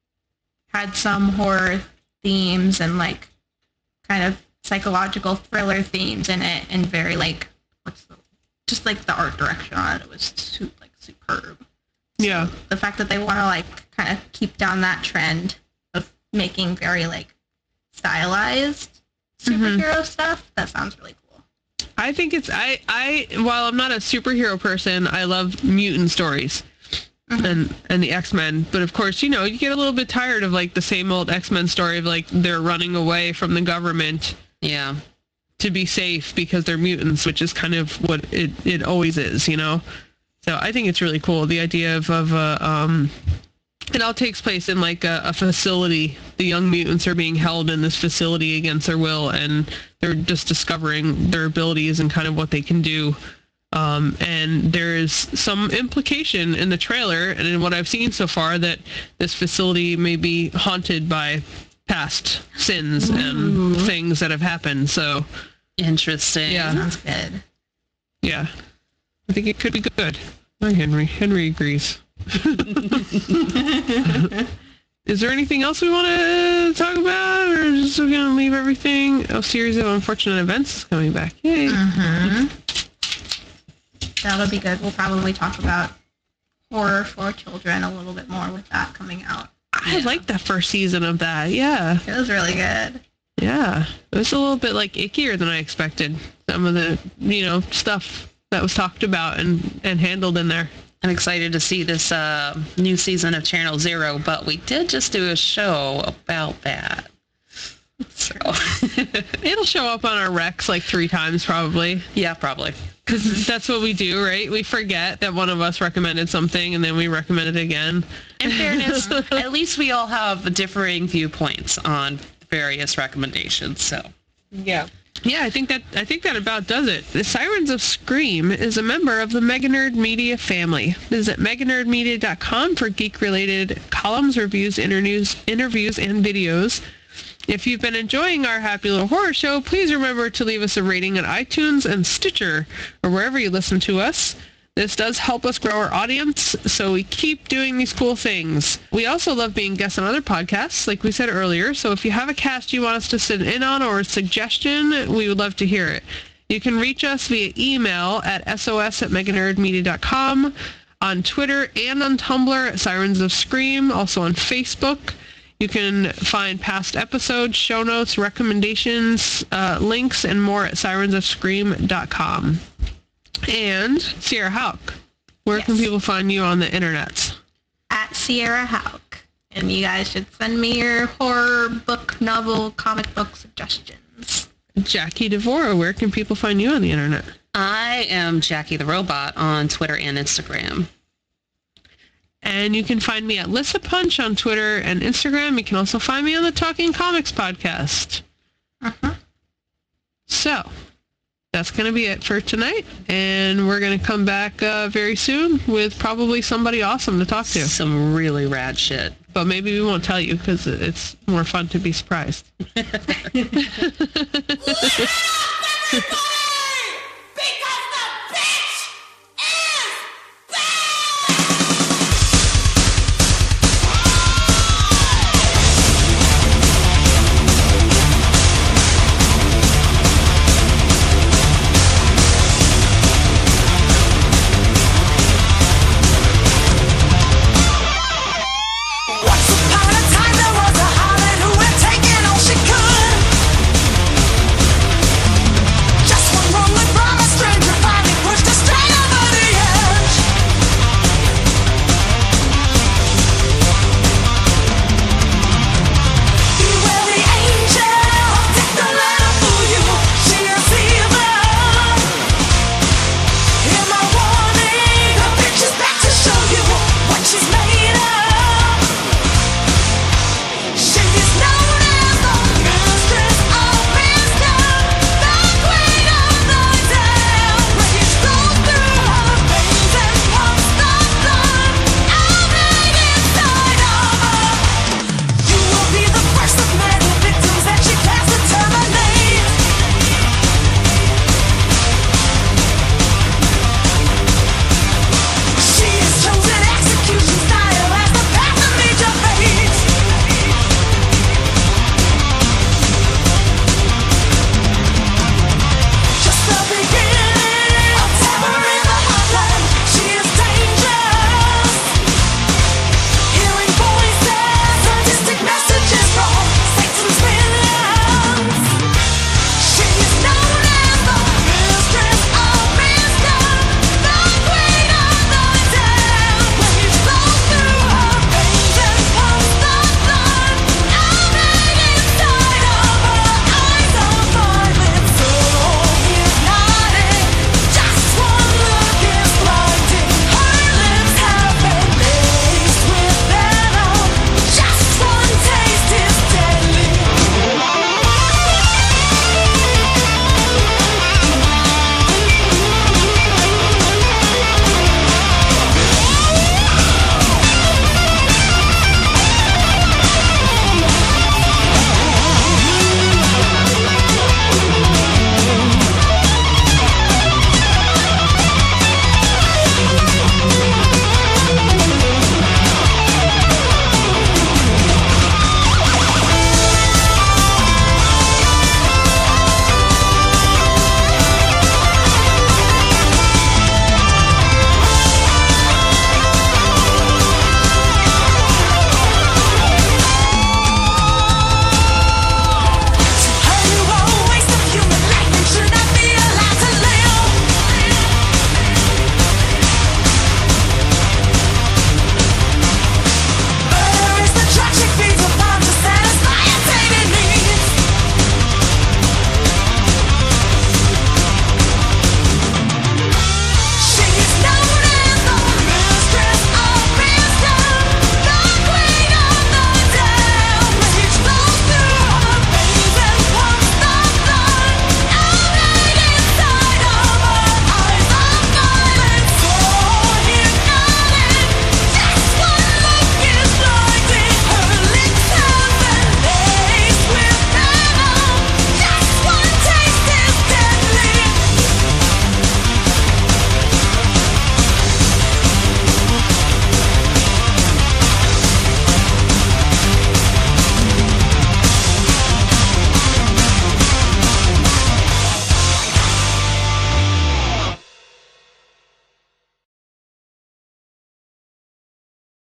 had some horror themes and, like, kind of psychological thriller themes in it, and very, like, what's the, just, like, the art direction on it, it was, su- like, superb. Yeah. So the fact that they want to, like, kind of keep down that trend of making very, like, stylized superhero mm-hmm. stuff, that sounds really cool. I think it's, I, I, while I'm not a superhero person, I love mutant stories. Mm-hmm. and and the X-Men, but of course, you know, you get a little bit tired of, like, the same old X-Men story of, like, they're running away from the government yeah to be safe because they're mutants, which is kind of what it, it always is, you know. So I think it's really cool, the idea of, of uh, um it all takes place in, like, a, a facility. The young mutants are being held in this facility against their will, and they're just discovering their abilities and kind of what they can do. Um, and there is some implication in the trailer and in what I've seen so far that this facility may be haunted by past sins Ooh. and things that have happened. So interesting. Yeah. Sounds good. Yeah. I think it could be good. Hi, Henry. Henry agrees. Is there anything else we want to talk about, or just we're going to leave everything? A series of unfortunate events is coming back. Yay. Mm-hmm. That'll be good. We'll probably talk about horror for children a little bit more with that coming out. I yeah. liked that first season of that. Yeah. It was really good. Yeah. It was a little bit, like, ickier than I expected. Some of the, you know, stuff that was talked about and, and handled in there. I'm excited to see this uh, new season of Channel Zero, but we did just do a show about that. So It'll show up on our recs like three times probably. yeah, probably. Because that's what we do, right? We forget that one of us recommended something and then we recommend it again. In fairness, at least we all have differing viewpoints on various recommendations. So yeah. Yeah, I think that I think that about does it. The Sirens of Scream is a member of the Mega Nerd Media family. Visit mega nerd media dot com for geek-related columns, reviews, interviews, interviews, and videos. If you've been enjoying our Happy Little Horror Show, please remember to leave us a rating on iTunes and Stitcher, or wherever you listen to us. This does help us grow our audience, so we keep doing these cool things. We also love being guests on other podcasts, like we said earlier, so if you have a cast you want us to sit in on or a suggestion, we would love to hear it. You can reach us via email at sos at mega nerd media dot com, on Twitter and on Tumblr at Sirens of Scream, also on Facebook. You can find past episodes, show notes, recommendations, uh, links, and more at sirens of scream dot com. And Sierra Houck, where Yes. can people find you on the internets? At Sierra Houck. And you guys should send me your horror book, novel, comic book suggestions. Jackie Devora, where can people find you on the internet? I am Jackie the Robot on Twitter and Instagram. And you can find me at Lissa Punch on Twitter and Instagram. You can also find me on the Talking Comics podcast. Uh-huh. So, that's going to be it for tonight. And we're going to come back uh, very soon with probably somebody awesome to talk to. Some really rad shit. But maybe we won't tell you because it's more fun to be surprised.